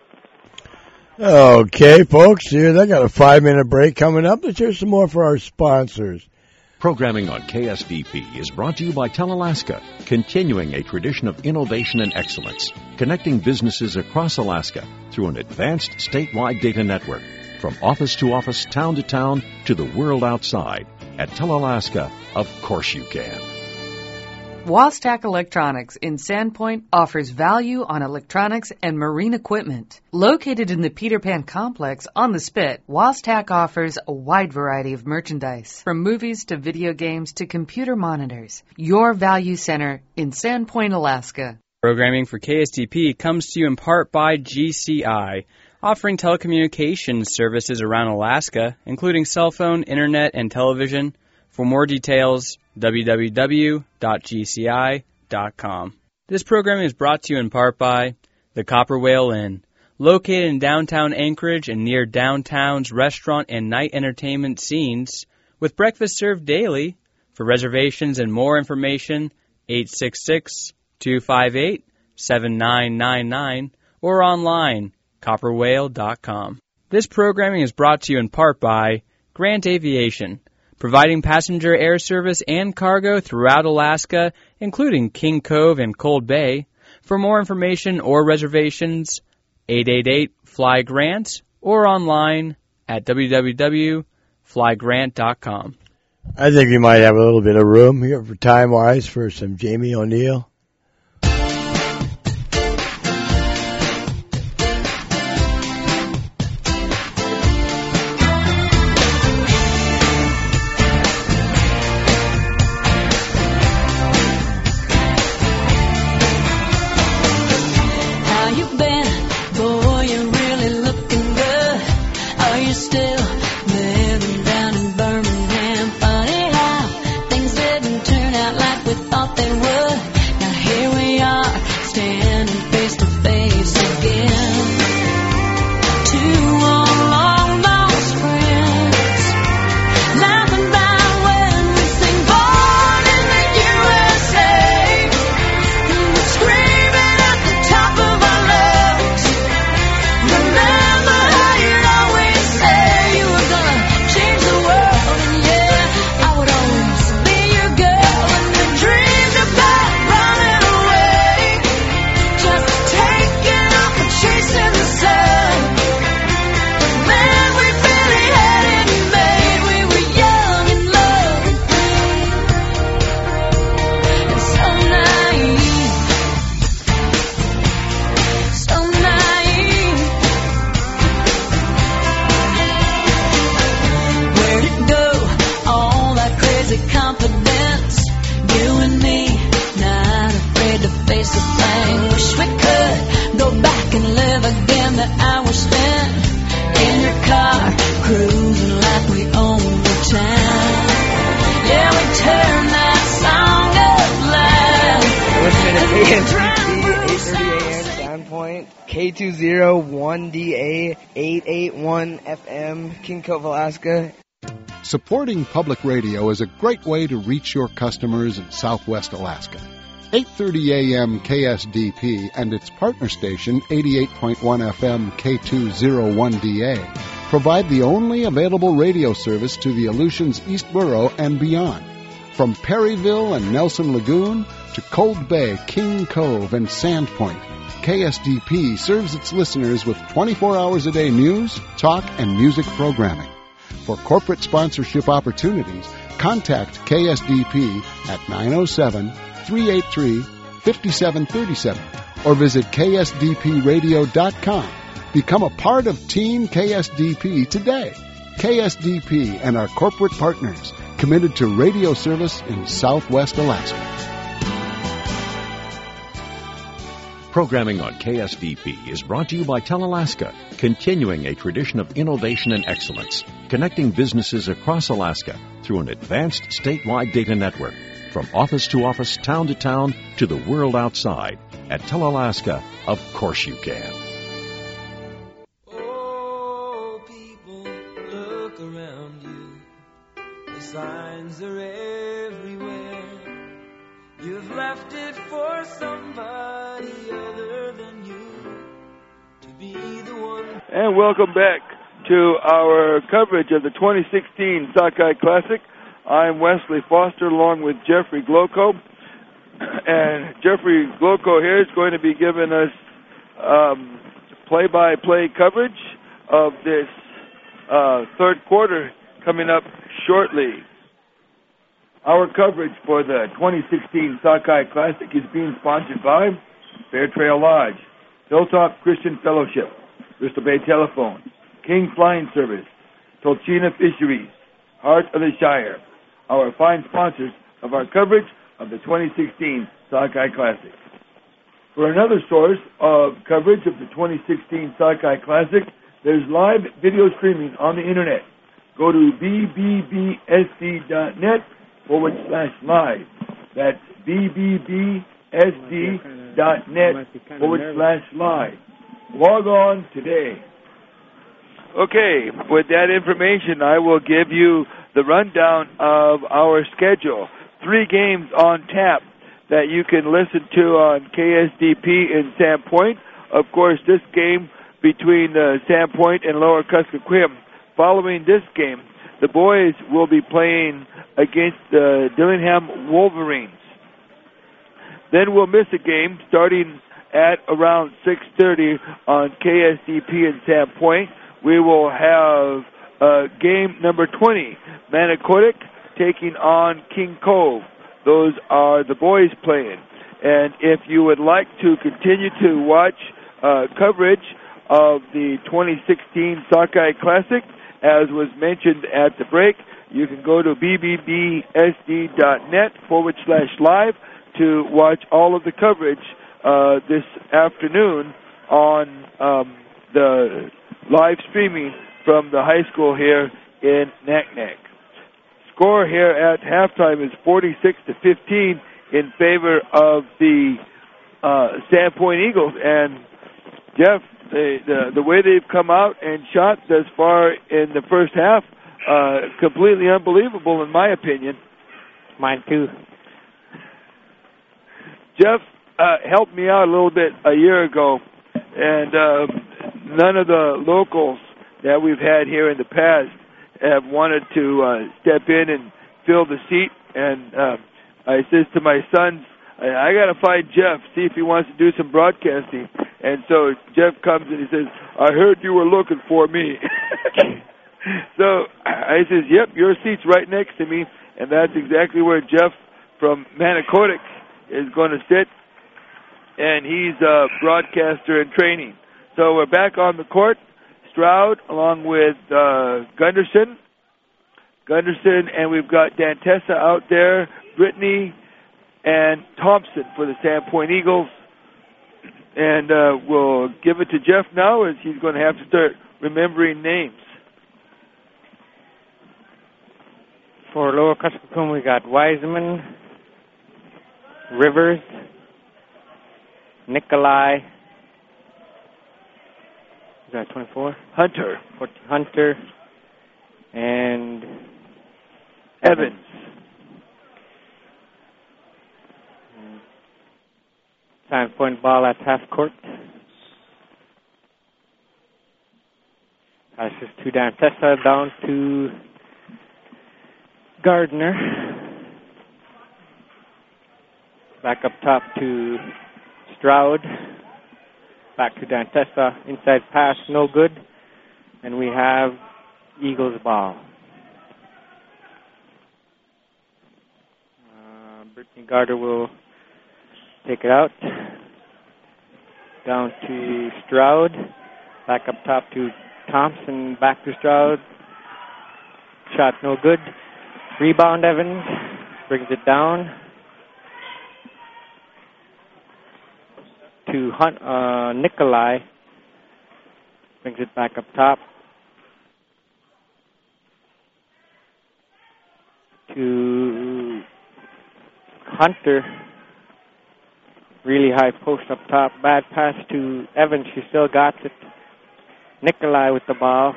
Okay, folks, here they got a 5-minute break coming up. Let's hear some more for our sponsors. Programming on KSDP is brought to you by Telalaska, continuing a tradition of innovation and excellence, connecting businesses across Alaska through an advanced statewide data network, from office to office, town to town, to the world outside. At Telalaska, of course you can. Wastack Electronics in Sandpoint offers value on electronics and marine equipment. Located in the Peter Pan Complex on the Spit, Wastack offers a wide variety of merchandise, from movies to video games to computer monitors. Your value center in Sandpoint, Alaska. Programming for KSDP comes to you in part by GCI, offering telecommunications services around Alaska, including cell phone, internet, and television. For more details, www.gci.com. This program is brought to you in part by the Copper Whale Inn, located in downtown Anchorage and near downtown's restaurant and night entertainment scenes, with breakfast served daily. For reservations and more information, 866-258-7999 or online, copperwhale.com. This programming is brought to you in part by Grant Aviation, providing passenger air service and cargo throughout Alaska, including King Cove and Cold Bay. For more information or reservations, 888-FLY-GRANT or online at www.flygrant.com. I think we might have a little bit of room here for time-wise for some Jamie O'Neill. Dreamed about KSDP, 8:30 a.m. Sandpoint, K201DA, 881 FM, King Cove, Alaska. Supporting public radio is a great way to reach your customers in Southwest Alaska. 8:30 a.m. KSDP and its partner station, 88.1 FM K201DA, provide the only available radio service to the Aleutians East Borough and beyond. From Perryville and Nelson Lagoon to Cold Bay, King Cove, and Sandpoint, KSDP serves its listeners with 24 hours a day news, talk, and music programming. For corporate sponsorship opportunities, contact KSDP at 907-383-5737 or visit ksdpradio.com. Become a part of Team KSDP today. KSDP and our corporate partners, committed to radio service in Southwest Alaska. Programming on KSDP is brought to you by TelAlaska, continuing a tradition of innovation and excellence, connecting businesses across Alaska through an advanced statewide data network, from office to office, town to town, to the world outside. At TelAlaska, of course you can. Oh, people, look around you. The signs are everywhere. You've left it for somebody other than you to be the one. And welcome back to our coverage of the 2016 Sockeye Classic. I'm Wesley Foster along with Jeffrey Glocko. And Jeffrey Glocko here is going to be giving us play-by-play coverage of this third quarter coming up shortly. Our coverage for the 2016 Sockeye Classic is being sponsored by Fair Trail Lodge, Hilltop Christian Fellowship, Bristol Bay Telephone, King Flying Service, Tolchina Fisheries, Heart of the Shire, our fine sponsors of our coverage of the 2016 Sockeye Classic. For another source of coverage of the 2016 Sockeye Classic, there's live video streaming on the internet. Go to bbbsd.net/live. That's bbbsd.net/live. Log on today. Okay, with that information, I will give you the rundown of our schedule. 3 games on tap that you can listen to on KSDP in Sandpoint. Of course, this game between Sandpoint and Lower Kuskokwim. Following this game, the boys will be playing against the Dillingham Wolverines. Then we'll miss a game starting at around 6:30 on KSDP in Sandpoint. We will have game number 20, Manicodic taking on King Cove. Those are the boys playing. And if you would like to continue to watch coverage of the 2016 Sockeye Classic, as was mentioned at the break, you can go to bbbsd.net/live to watch all of the coverage this afternoon on the live streaming from the high school here in Naknek. Score here at halftime is 46-15 in favor of the Sandpoint Eagles. And Jeff, the way they've come out and shot thus far in the first half, completely unbelievable in my opinion. Mine too. Jeff helped me out a little bit a year ago, and none of the locals that we've had here in the past have wanted to step in and fill the seat. And I says to my sons, I got to find Jeff, see if he wants to do some broadcasting. And so Jeff comes and he says, I heard you were looking for me. So I says, yep, your seat's right next to me. And that's exactly where Jeff from Manicodic is going to sit. And he's a broadcaster in training. So we're back on the court. Stroud along with Gunderson, and we've got Dantessa out there, Brittany, and Thompson for the Sandpoint Eagles. And we'll give it to Jeff now, as he's going to have to start remembering names. For Lower Kuskokwim, we got Wiseman, Rivers, Nikolai. Is that 24? Hunter. Hunter. And Evans. Sand Point ball at half court. Passes to Dantessa, down to Gardner. Back up top to Stroud. Back to Dantessa. Inside pass, no good. And we have Eagles ball. Brittany Gardner will take it out. Down to Stroud. Back up top to Thompson. Back to Stroud. Shot no good. Rebound Evans. Brings it down. To Nikolai. Brings it back up top. To Hunter. Really high post up top. Bad pass to Evans. She still got it. Nikolai with the ball.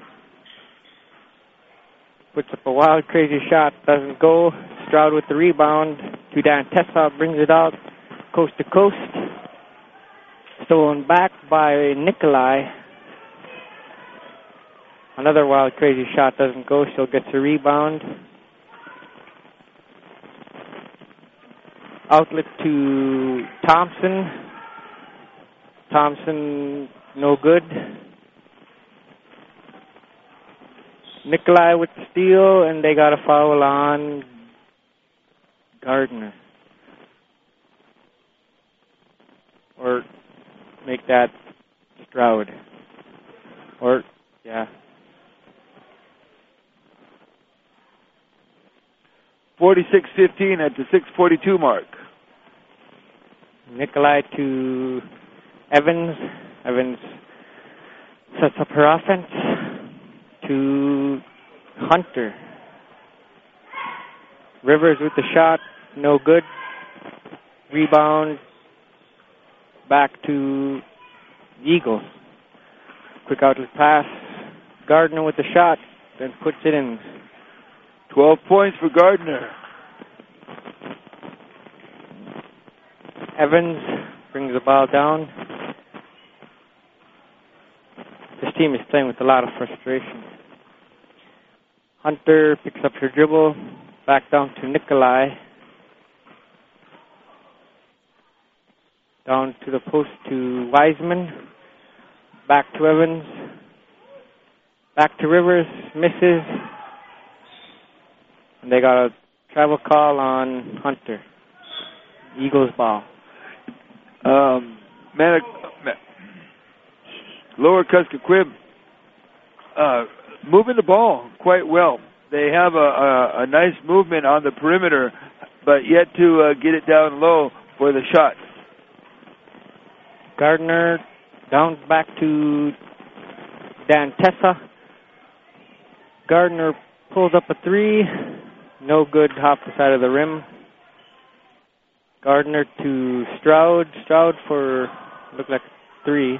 Puts up a wild, crazy shot. Doesn't go. Stroud with the rebound. To Dantessa. Brings it out. Coast to coast. Stolen back by Nikolai. Another wild, crazy shot. Doesn't go. Still gets a rebound. Outlet to Thompson. Thompson, no good. Nikolai with the steal, and they got a foul on Gardner. Or make that Stroud. Or, yeah. 46-15 at the 6:42 mark. Nikolai to Evans. Evans sets up her offense to Hunter. Rivers with the shot, no good. Rebound back to Eagles. Quick outlet pass. Gardner with the shot, then puts it in. 12 points for Gardner. Evans brings the ball down. This team is playing with a lot of frustration. Hunter picks up her dribble. Back down to Nikolai. Down to the post to Wiseman. Back to Evans. Back to Rivers. Misses. And they got a travel call on Hunter. Eagles ball. Lower Kuskokwim moving the ball quite well. They have a nice movement on the perimeter, but yet to get it down low for the shots. Gardner down back to Dantessa. Gardner pulls up a three. No good off the side of the rim. Gardner to Stroud. Stroud for, looked like a three.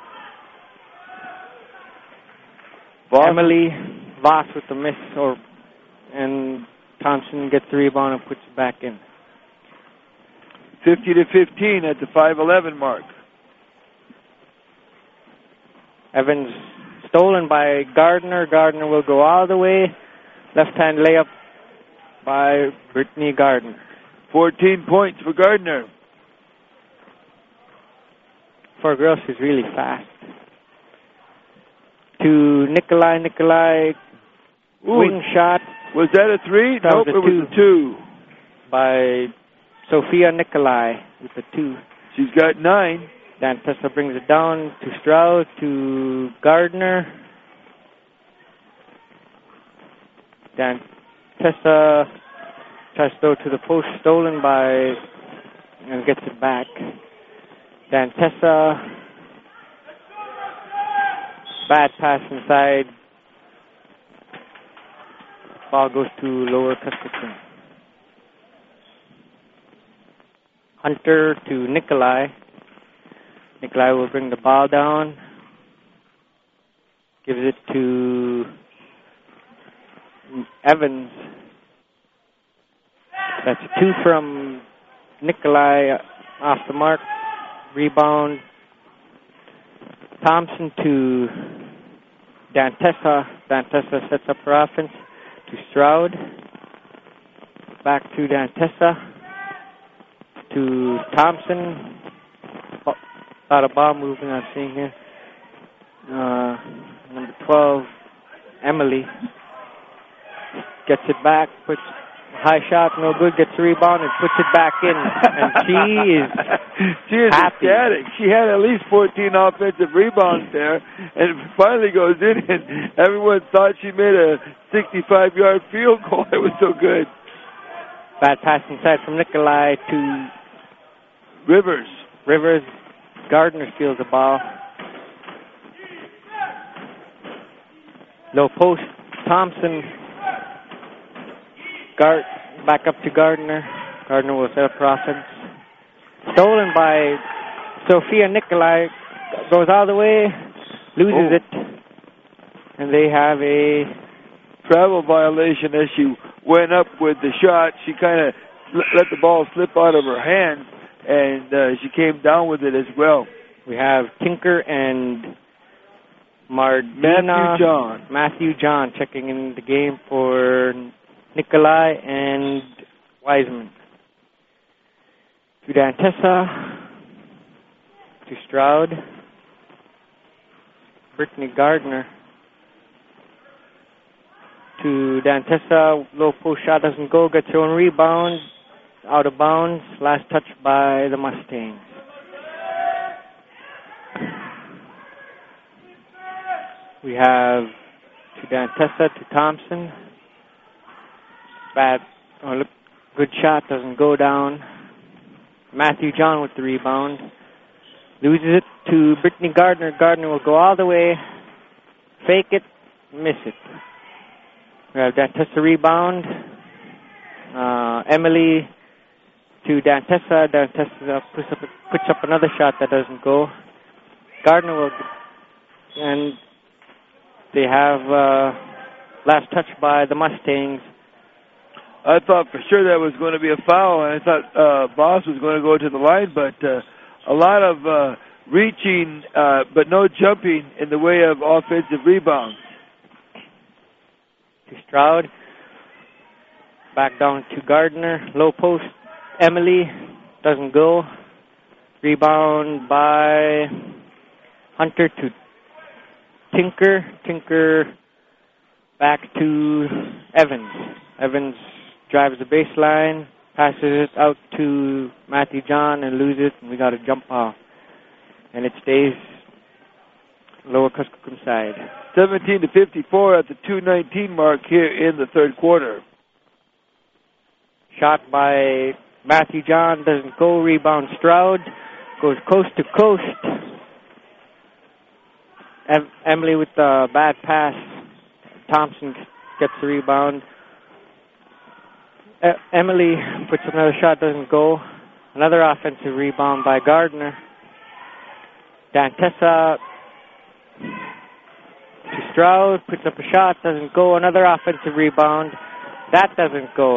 Emily Voss with the miss, and Thompson gets the rebound and puts it back in. 50-15 at the 5:11 mark. Evans stolen by Gardner. Gardner will go all the way. Left-hand layup by Brittany Gardner. 14 points for Gardner. For a girl, she's really fast. To Nikolai. Nikolai, wing shot. Was that a three? Nope, it was a two. By Sophia Nikolai with the two. She's got 9. Dantessa brings it down to Stroud, to Gardner. Dantessa tries to go to the post, stolen by, and gets it back. Dantessa, bad pass inside. Ball goes to Lower Kuskokwim. Hunter to Nikolai. Nikolai will bring the ball down. Gives it to Evans. That's 2 from Nikolai off the mark. Rebound. Thompson to Dantessa. Dantessa sets up for offense to Stroud. Back to Dantessa. To Thompson. About a ball movement I'm seeing here. Number 12, Emily. Gets it back, puts high shot, no good, gets the rebound and puts it back in. And she is happy. Ecstatic. She had at least 14 offensive rebounds there, and it finally goes in, and everyone thought she made a 65-yard field goal. It was so good. Bad pass inside from Nikolai to Rivers. Gardner steals the ball. Low post, Thompson. Back up to Gardner. Gardner will set up for offense. Stolen by Sophia Nikolai. Goes all the way, loses it. And they have a travel violation as she went up with the shot. She kind of let the ball slip out of her hands, and she came down with it as well. We have Tinker and Matthew John checking in the game for Nikolai and Wiseman. To Dantessa. To Stroud. Brittany Gardner. To Dantessa. Low post shot doesn't go. Gets her own rebound. Out of bounds. Last touch by the Mustangs. We have to Dantessa, to Thompson. Good shot, doesn't go down. Matthew John with the rebound. Loses it to Brittany Gardner. Gardner will go all the way. Fake it, miss it. We have Dantessa rebound. Emily to Dantessa. Dantessa puts up another shot that doesn't go. Gardner will... And they have last touch by the Mustangs. I thought for sure that was going to be a foul, and I thought Boss was going to go to the line, but a lot of reaching, but no jumping in the way of offensive rebounds. To Stroud. Back down to Gardner. Low post. Emily. Doesn't go. Rebound by Hunter to Tinker. Tinker back to Evans. Evans drives the baseline, passes it out to Matthew John and loses it, and we got a jump off. And it stays Lower Kuskokwim side. 17-54 at the 2:19 mark here in the third quarter. Shot by Matthew John, doesn't go. Rebound Stroud, goes coast to coast. Emily with the bad pass. Thompson gets the rebound. Emily puts another shot, doesn't go. Another offensive rebound by Gardner. Dantessa to Stroud, puts up a shot, doesn't go. Another offensive rebound. That doesn't go.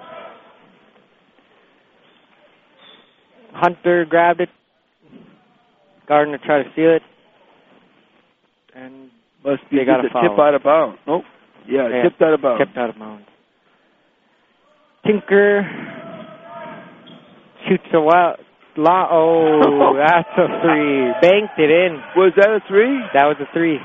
Hunter grabbed it. Gardner tried to steal it. And must be they got a foul. Tip out of bounds. Nope. Yeah, tipped out of bounds. Tipped out of bounds. Tinker shoots a wild. Oh, that's a three. Banked it in. Was that a three? That was a three.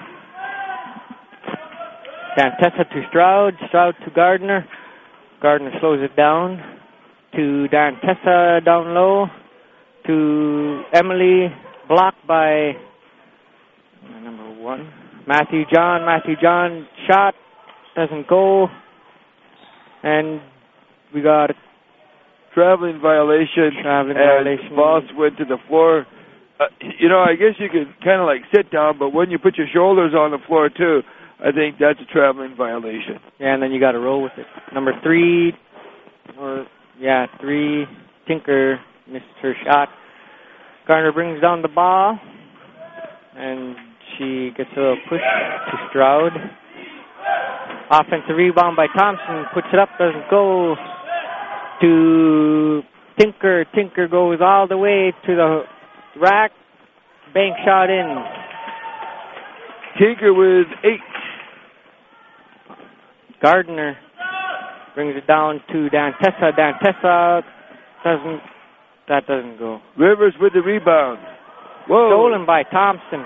Dantessa to Stroud. Stroud to Gardner. Gardner slows it down. To Dantessa down low. To Emily. Blocked by number 1. Matthew John. Matthew John shot. Doesn't go. And we got a traveling violation. Boss went to the floor. I guess you could kind of like sit down, but when you put your shoulders on the floor too, I think that's a traveling violation. Yeah, and then you got to roll with it. Number 3, 3, Tinker missed her shot. Gardner brings down the ball, and she gets a little push to Stroud. Offensive rebound by Thompson. Puts it up, doesn't go to Tinker. Tinker goes all the way to the rack. Bank shot in. Tinker with 8. Gardner brings it down to Dantessa. Dantessa doesn't go. Rivers with the rebound. Whoa. Stolen by Thompson.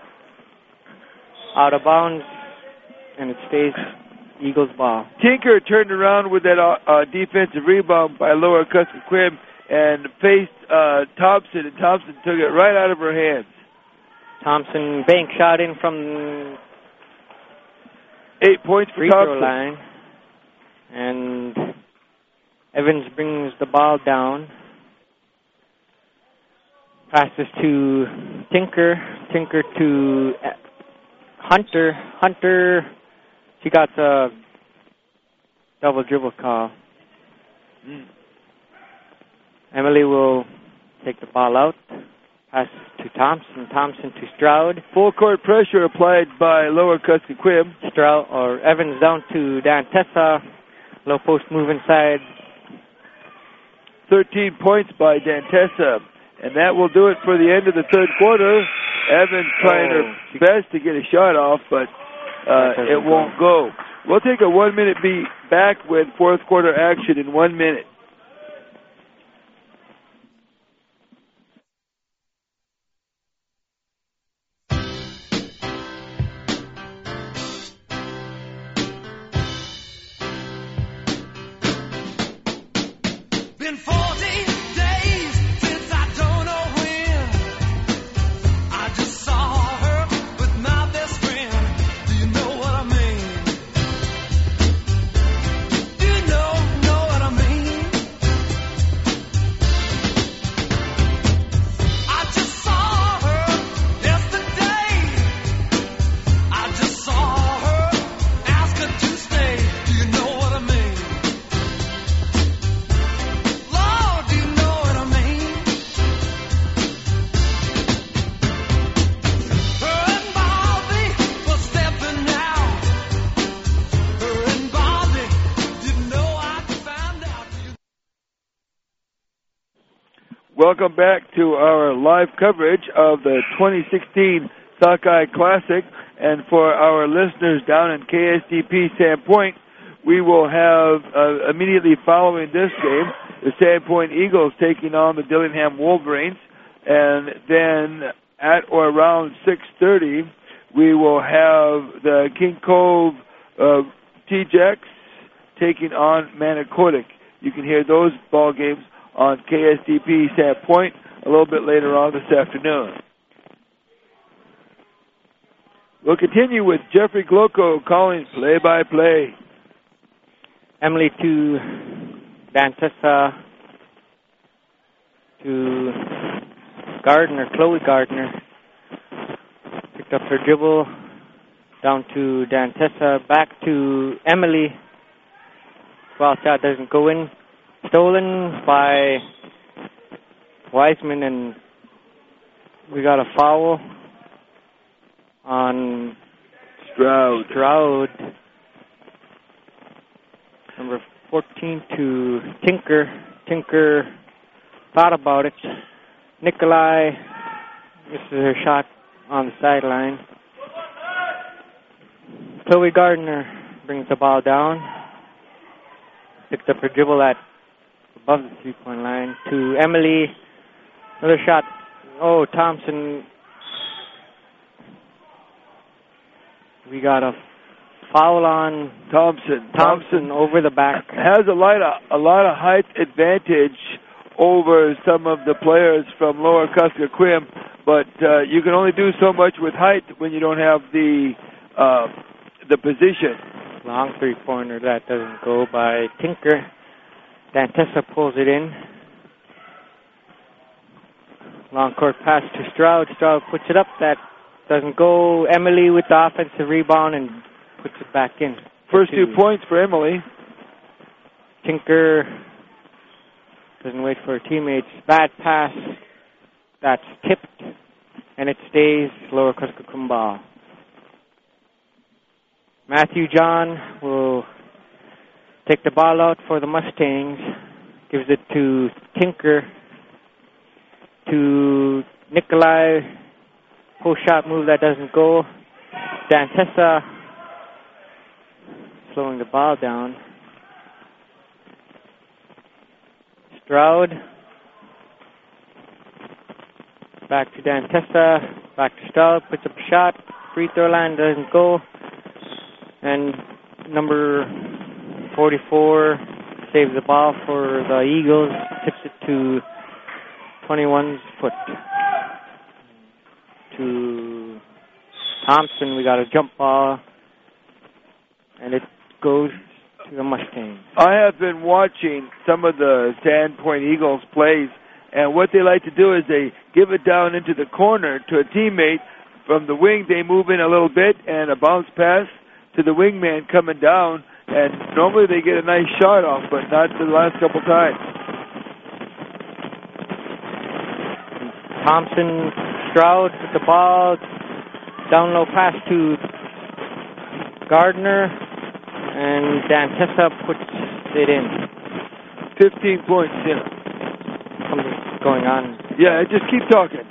Out of bounds, and it stays Eagles ball. Tinker turned around with that defensive rebound by Lower Kuskokwim and faced Thompson, and Thompson took it right out of her hands. Thompson bank shot in from 8 points for free throw Thompson. line. And Evans brings the ball down. Passes to Tinker. Tinker to Hunter. Hunter, she got a double dribble call. Emily will take the ball out. Pass to Thompson. Thompson to Stroud. Full court pressure applied by Lower Kuskokwim. Stroud or Evans down to Dantessa. Low post move inside. 13 points by Dantessa. And that will do it for the end of the third quarter. Evans trying her best to get a shot off, but it won't go. We'll take a 1 minute beat back with fourth quarter action in 1 minute. Been 14 days since I don't know when I just saw her with my best friend. Do you know what I mean? Do you know what I mean? I just saw her yesterday. I just saw her, ask her to stay. Do you know what I mean? Lord, do you know what I mean? Her and Bobby were stepping out. Her and Bobby didn't know I'd find out. Welcome back to our live coverage of the 2016 Sockeye Classic. And for our listeners down in KSDP Sandpoint, we will have immediately following this game, the Sandpoint Eagles taking on the Dillingham Wolverines. And then at or around 6:30, we will have the King Cove T-Jacks taking on Manicodic. You can hear those ball games on KSDP Sandpoint a little bit later on this afternoon. We'll continue with Jeffrey Glocko calling play-by-play. Emily to Dantessa to Gardner, Chloe Gardner. Picked up her dribble down to Dantessa, back to Emily. Foul shot doesn't go in. Stolen by Wiseman, and we got a foul on Stroud. Number 14 to Tinker. Tinker thought about it. Nikolai, this is her shot on the sideline. Chloe Gardner brings the ball down. Picks up her dribble at above the three-point line to Emily. Another shot. Oh, Thompson. We got a foul on Thompson over the back. Has a lot of height advantage over some of the players from Lower Kuskokwim, but you can only do so much with height when you don't have the position. Long three-pointer that doesn't go by Tinker. Dantessa pulls it in. Long court pass to Stroud. Stroud puts it up. That doesn't go. Emily with the offensive rebound and puts it back in. First 2 points for Emily. Tinker doesn't wait for her teammates. Bad pass That's tipped, and it stays Lower Kuskokwim. Matthew John will take the ball out for the Mustangs, gives it to Tinker, to Nikolai, post shot move that doesn't go. Dantessa slowing the ball down. Stroud, back to Dantessa, back to Stroud, puts up a shot, free throw line doesn't go, and number 44 saves the ball for the Eagles, tips it to 21's foot. To Thompson, we got a jump ball, and it goes to the Mustangs. I have been watching some of the Sandpoint Eagles plays, and what they like to do is they give it down into the corner to a teammate. From the wing, they move in a little bit, and a bounce pass to the wingman coming down, and normally they get a nice shot off, but not the last couple times. Thompson, Stroud with the ball, down low pass to Gardner, and Dantessa puts it in. 15 points, yeah. Something's going on. Yeah, just keep talking.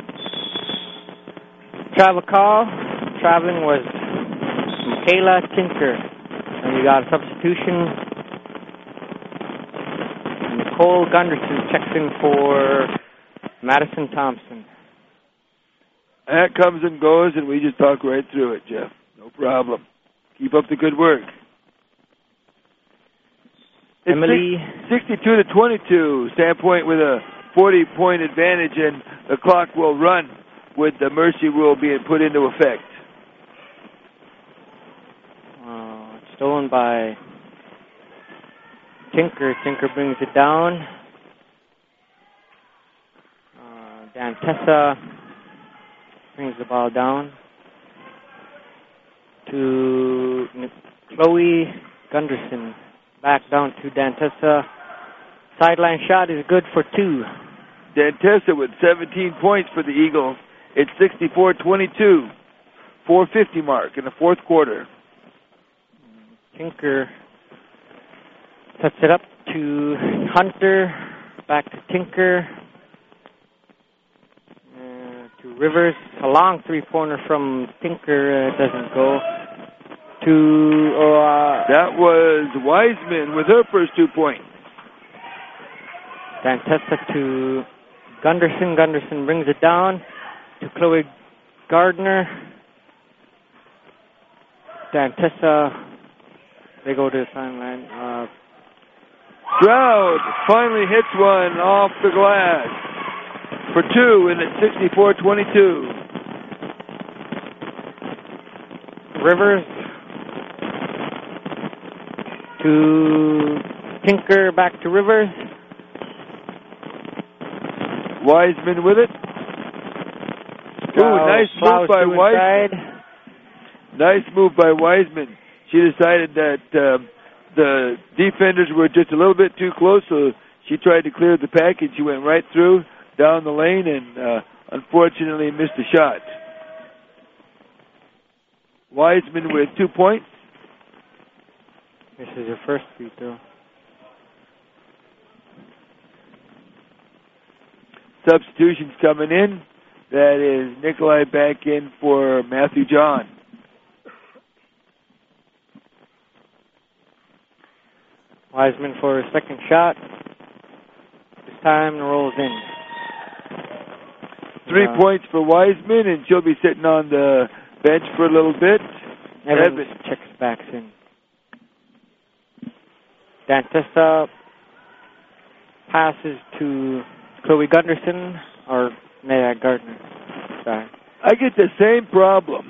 Travel call. Traveling was Michaela Tinker. And we got a substitution. Nicole Gunderson checks in for Madison Thompson. That comes and goes, and we just talk right through it, Jeff. No problem. Keep up the good work. It's Emily. 62-22. Sandpoint with a 40-point advantage, and the clock will run with the mercy rule being put into effect. Stolen by Tinker. Tinker brings it down. Dantessa brings the ball down to Chloe Gunderson. Back down to Dantessa. Sideline shot is good for 2. Dantessa with 17 points for the Eagles. It's 64-22. 4:50 mark in the fourth quarter. Tinker sets it up to Hunter. Back to Tinker. To Rivers. A long three-pointer from Tinker. Doesn't go. That was Wiseman with her first 2 points. Dantessa to Gunderson. Gunderson brings it down to Chloe Gardner. Dantessa, they go to the sideline. Stroud finally hits one off the glass for 2, and it's 64-22. Rivers to Tinker, back to Rivers. Wiseman with it. Ooh, nice move by Wiseman. Nice move by Wiseman. She decided that the defenders were just a little bit too close, so she tried to clear the package. She went right through, down the lane, and unfortunately missed the shot. Wiseman with 2 points. This is her first free throw. Substitutions coming in. That is Nikolai back in for Matthew John. Wiseman for a second shot. This time rolls in. 3 points for Wiseman, and she'll be sitting on the bench for a little bit. Evans checks back in. Dantessa passes to Chloe Gunderson, or Naya Gardner. Sorry. I get the same problem.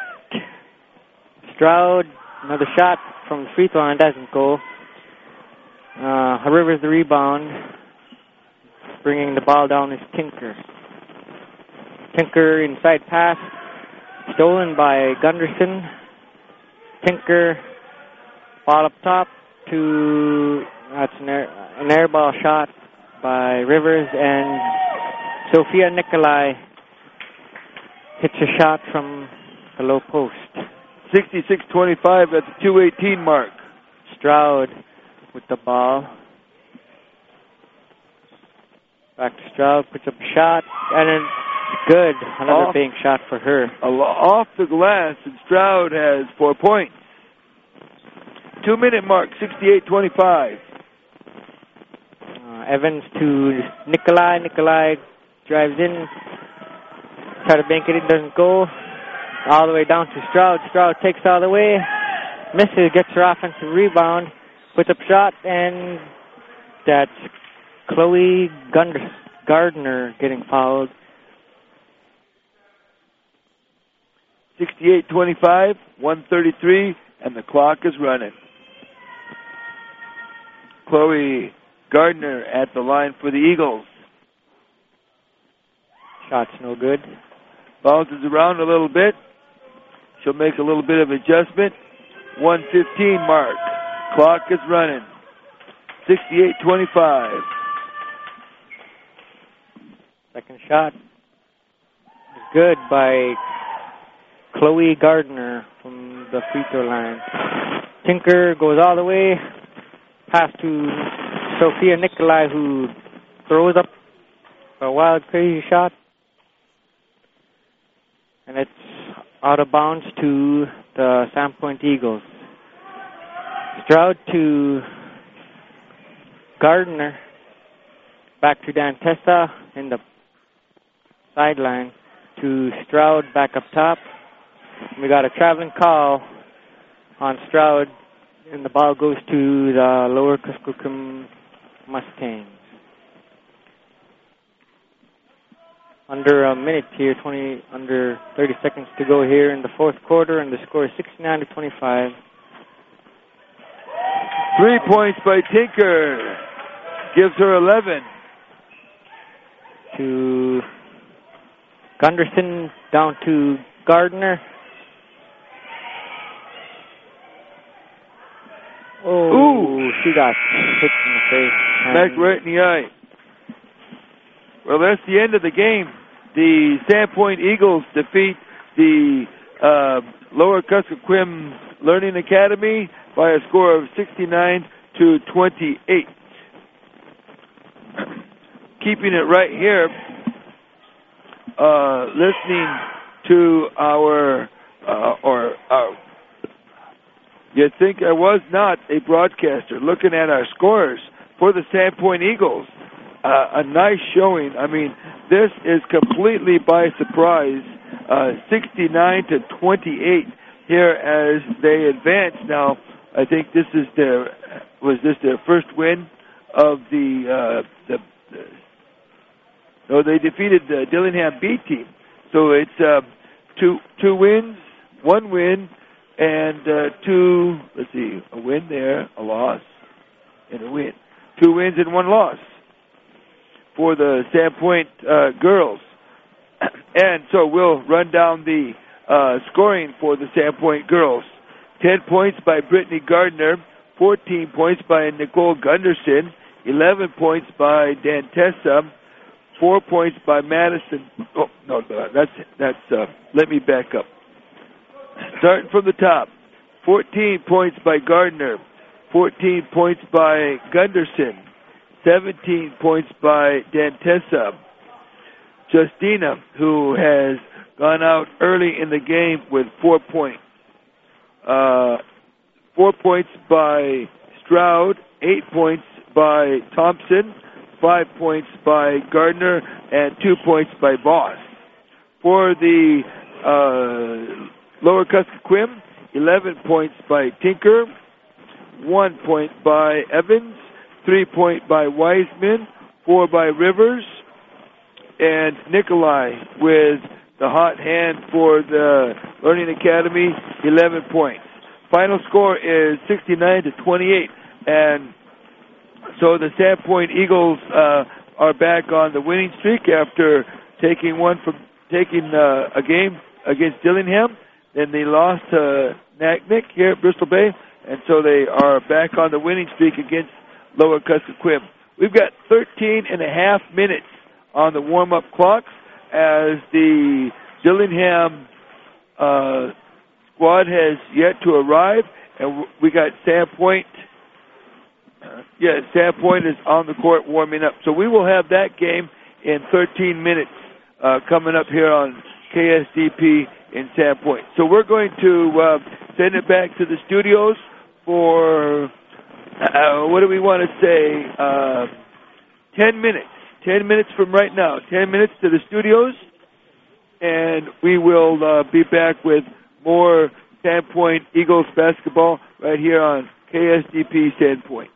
Stroud, another shot from the free throw line, doesn't go. Rivers the rebound. Bringing the ball down is Tinker. Tinker inside pass, stolen by Gunderson. Tinker, ball up top to, that's an air ball shot by Rivers, and Sophia Nikolai hits a shot from the low post. 66-25 at the 2:18 mark. Stroud with the ball. Back to Stroud, puts up a shot, and it's good. Another bank shot for her. Off the glass, and Stroud has 4 points. 2-minute mark, 68-25. Evans to Nikolai. Nikolai drives in. Try to bank it, it doesn't go. All the way down to Stroud. Stroud takes all the way. Misses, gets her offensive rebound. Puts up shot, and that's Chloe Gardner getting fouled. 68-25, 1:33, and the clock is running. Chloe Gardner at the line for the Eagles. Shot's no good. Bounces around a little bit. She'll make a little bit of adjustment. 1:15 mark. Clock is running. 68-25. Second shot is good by Chloe Gardner from the free throw line. Tinker goes all the way. Pass to Sophia Nikolai, who throws up a wild, crazy shot. And it's out of bounds to the Sandpoint Eagles. Stroud to Gardner. Back to Dantessa in the sideline. To Stroud back up top. We got a traveling call on Stroud, and the ball goes to the Lower Kuskokwim Mustangs. Under a minute here, under 30 seconds to go here in the fourth quarter, and the score is 69-25. 3 points by Tinker. Gives her 11. To Gunderson, down to Gardner. Ooh, she got hit in the face. Back right in the eye. Well, that's the end of the game. The Sandpoint Eagles defeat the Lower Kuskokwim Learning Academy by a score of 69-28. Keeping it right here, listening to you'd think I was not a broadcaster. Looking at our scores for the Sandpoint Eagles, a nice showing. I mean, this is completely by surprise. 69-28 here as they advance. Now, I think this is their first win of no, they defeated the Dillingham B team. So it's two wins, one win, and a win there, a loss, and a win. 2 wins and 1 loss for the Sandpoint girls. And so we'll run down the scoring for the Sandpoint girls. 10 points by Brittany Gardner, 14 points by Nicole Gunderson, 11 points by Dantessa, 4 points by Madison. Oh, no, that's let me back up. Starting from the top, 14 points by Gardner, 14 points by Gunderson, 17 points by Dantessa. Justina, who has gone out early in the game with 4 points. 4 points by Stroud, 8 points by Thompson, 5 points by Gardner, and 2 points by Boss. For the Lower Kuskokwim, 11 points by Tinker, 1 point by Evans, 3 points by Wiseman, 4 by Rivers, and Nikolai with the hot hand for the Learning Academy, 11 points. Final score is 69-28, and so the Sandpoint Eagles are back on the winning streak after taking a game against Dillingham. Then they lost to Naknek here at Bristol Bay, and so they are back on the winning streak against Lower Kuskokwim. We've got 13 and a half minutes on the warm-up clocks as the Dillingham squad has yet to arrive, and we got Sandpoint. Sandpoint is on the court warming up. So we will have that game in 13 minutes coming up here on KSDP in Sandpoint. So we're going to send it back to the studios for, what do we want to say, 10 minutes. 10 minutes from right now. 10 minutes to the studios, and we will be back with more Sandpoint Eagles basketball right here on KSDP Sandpoint.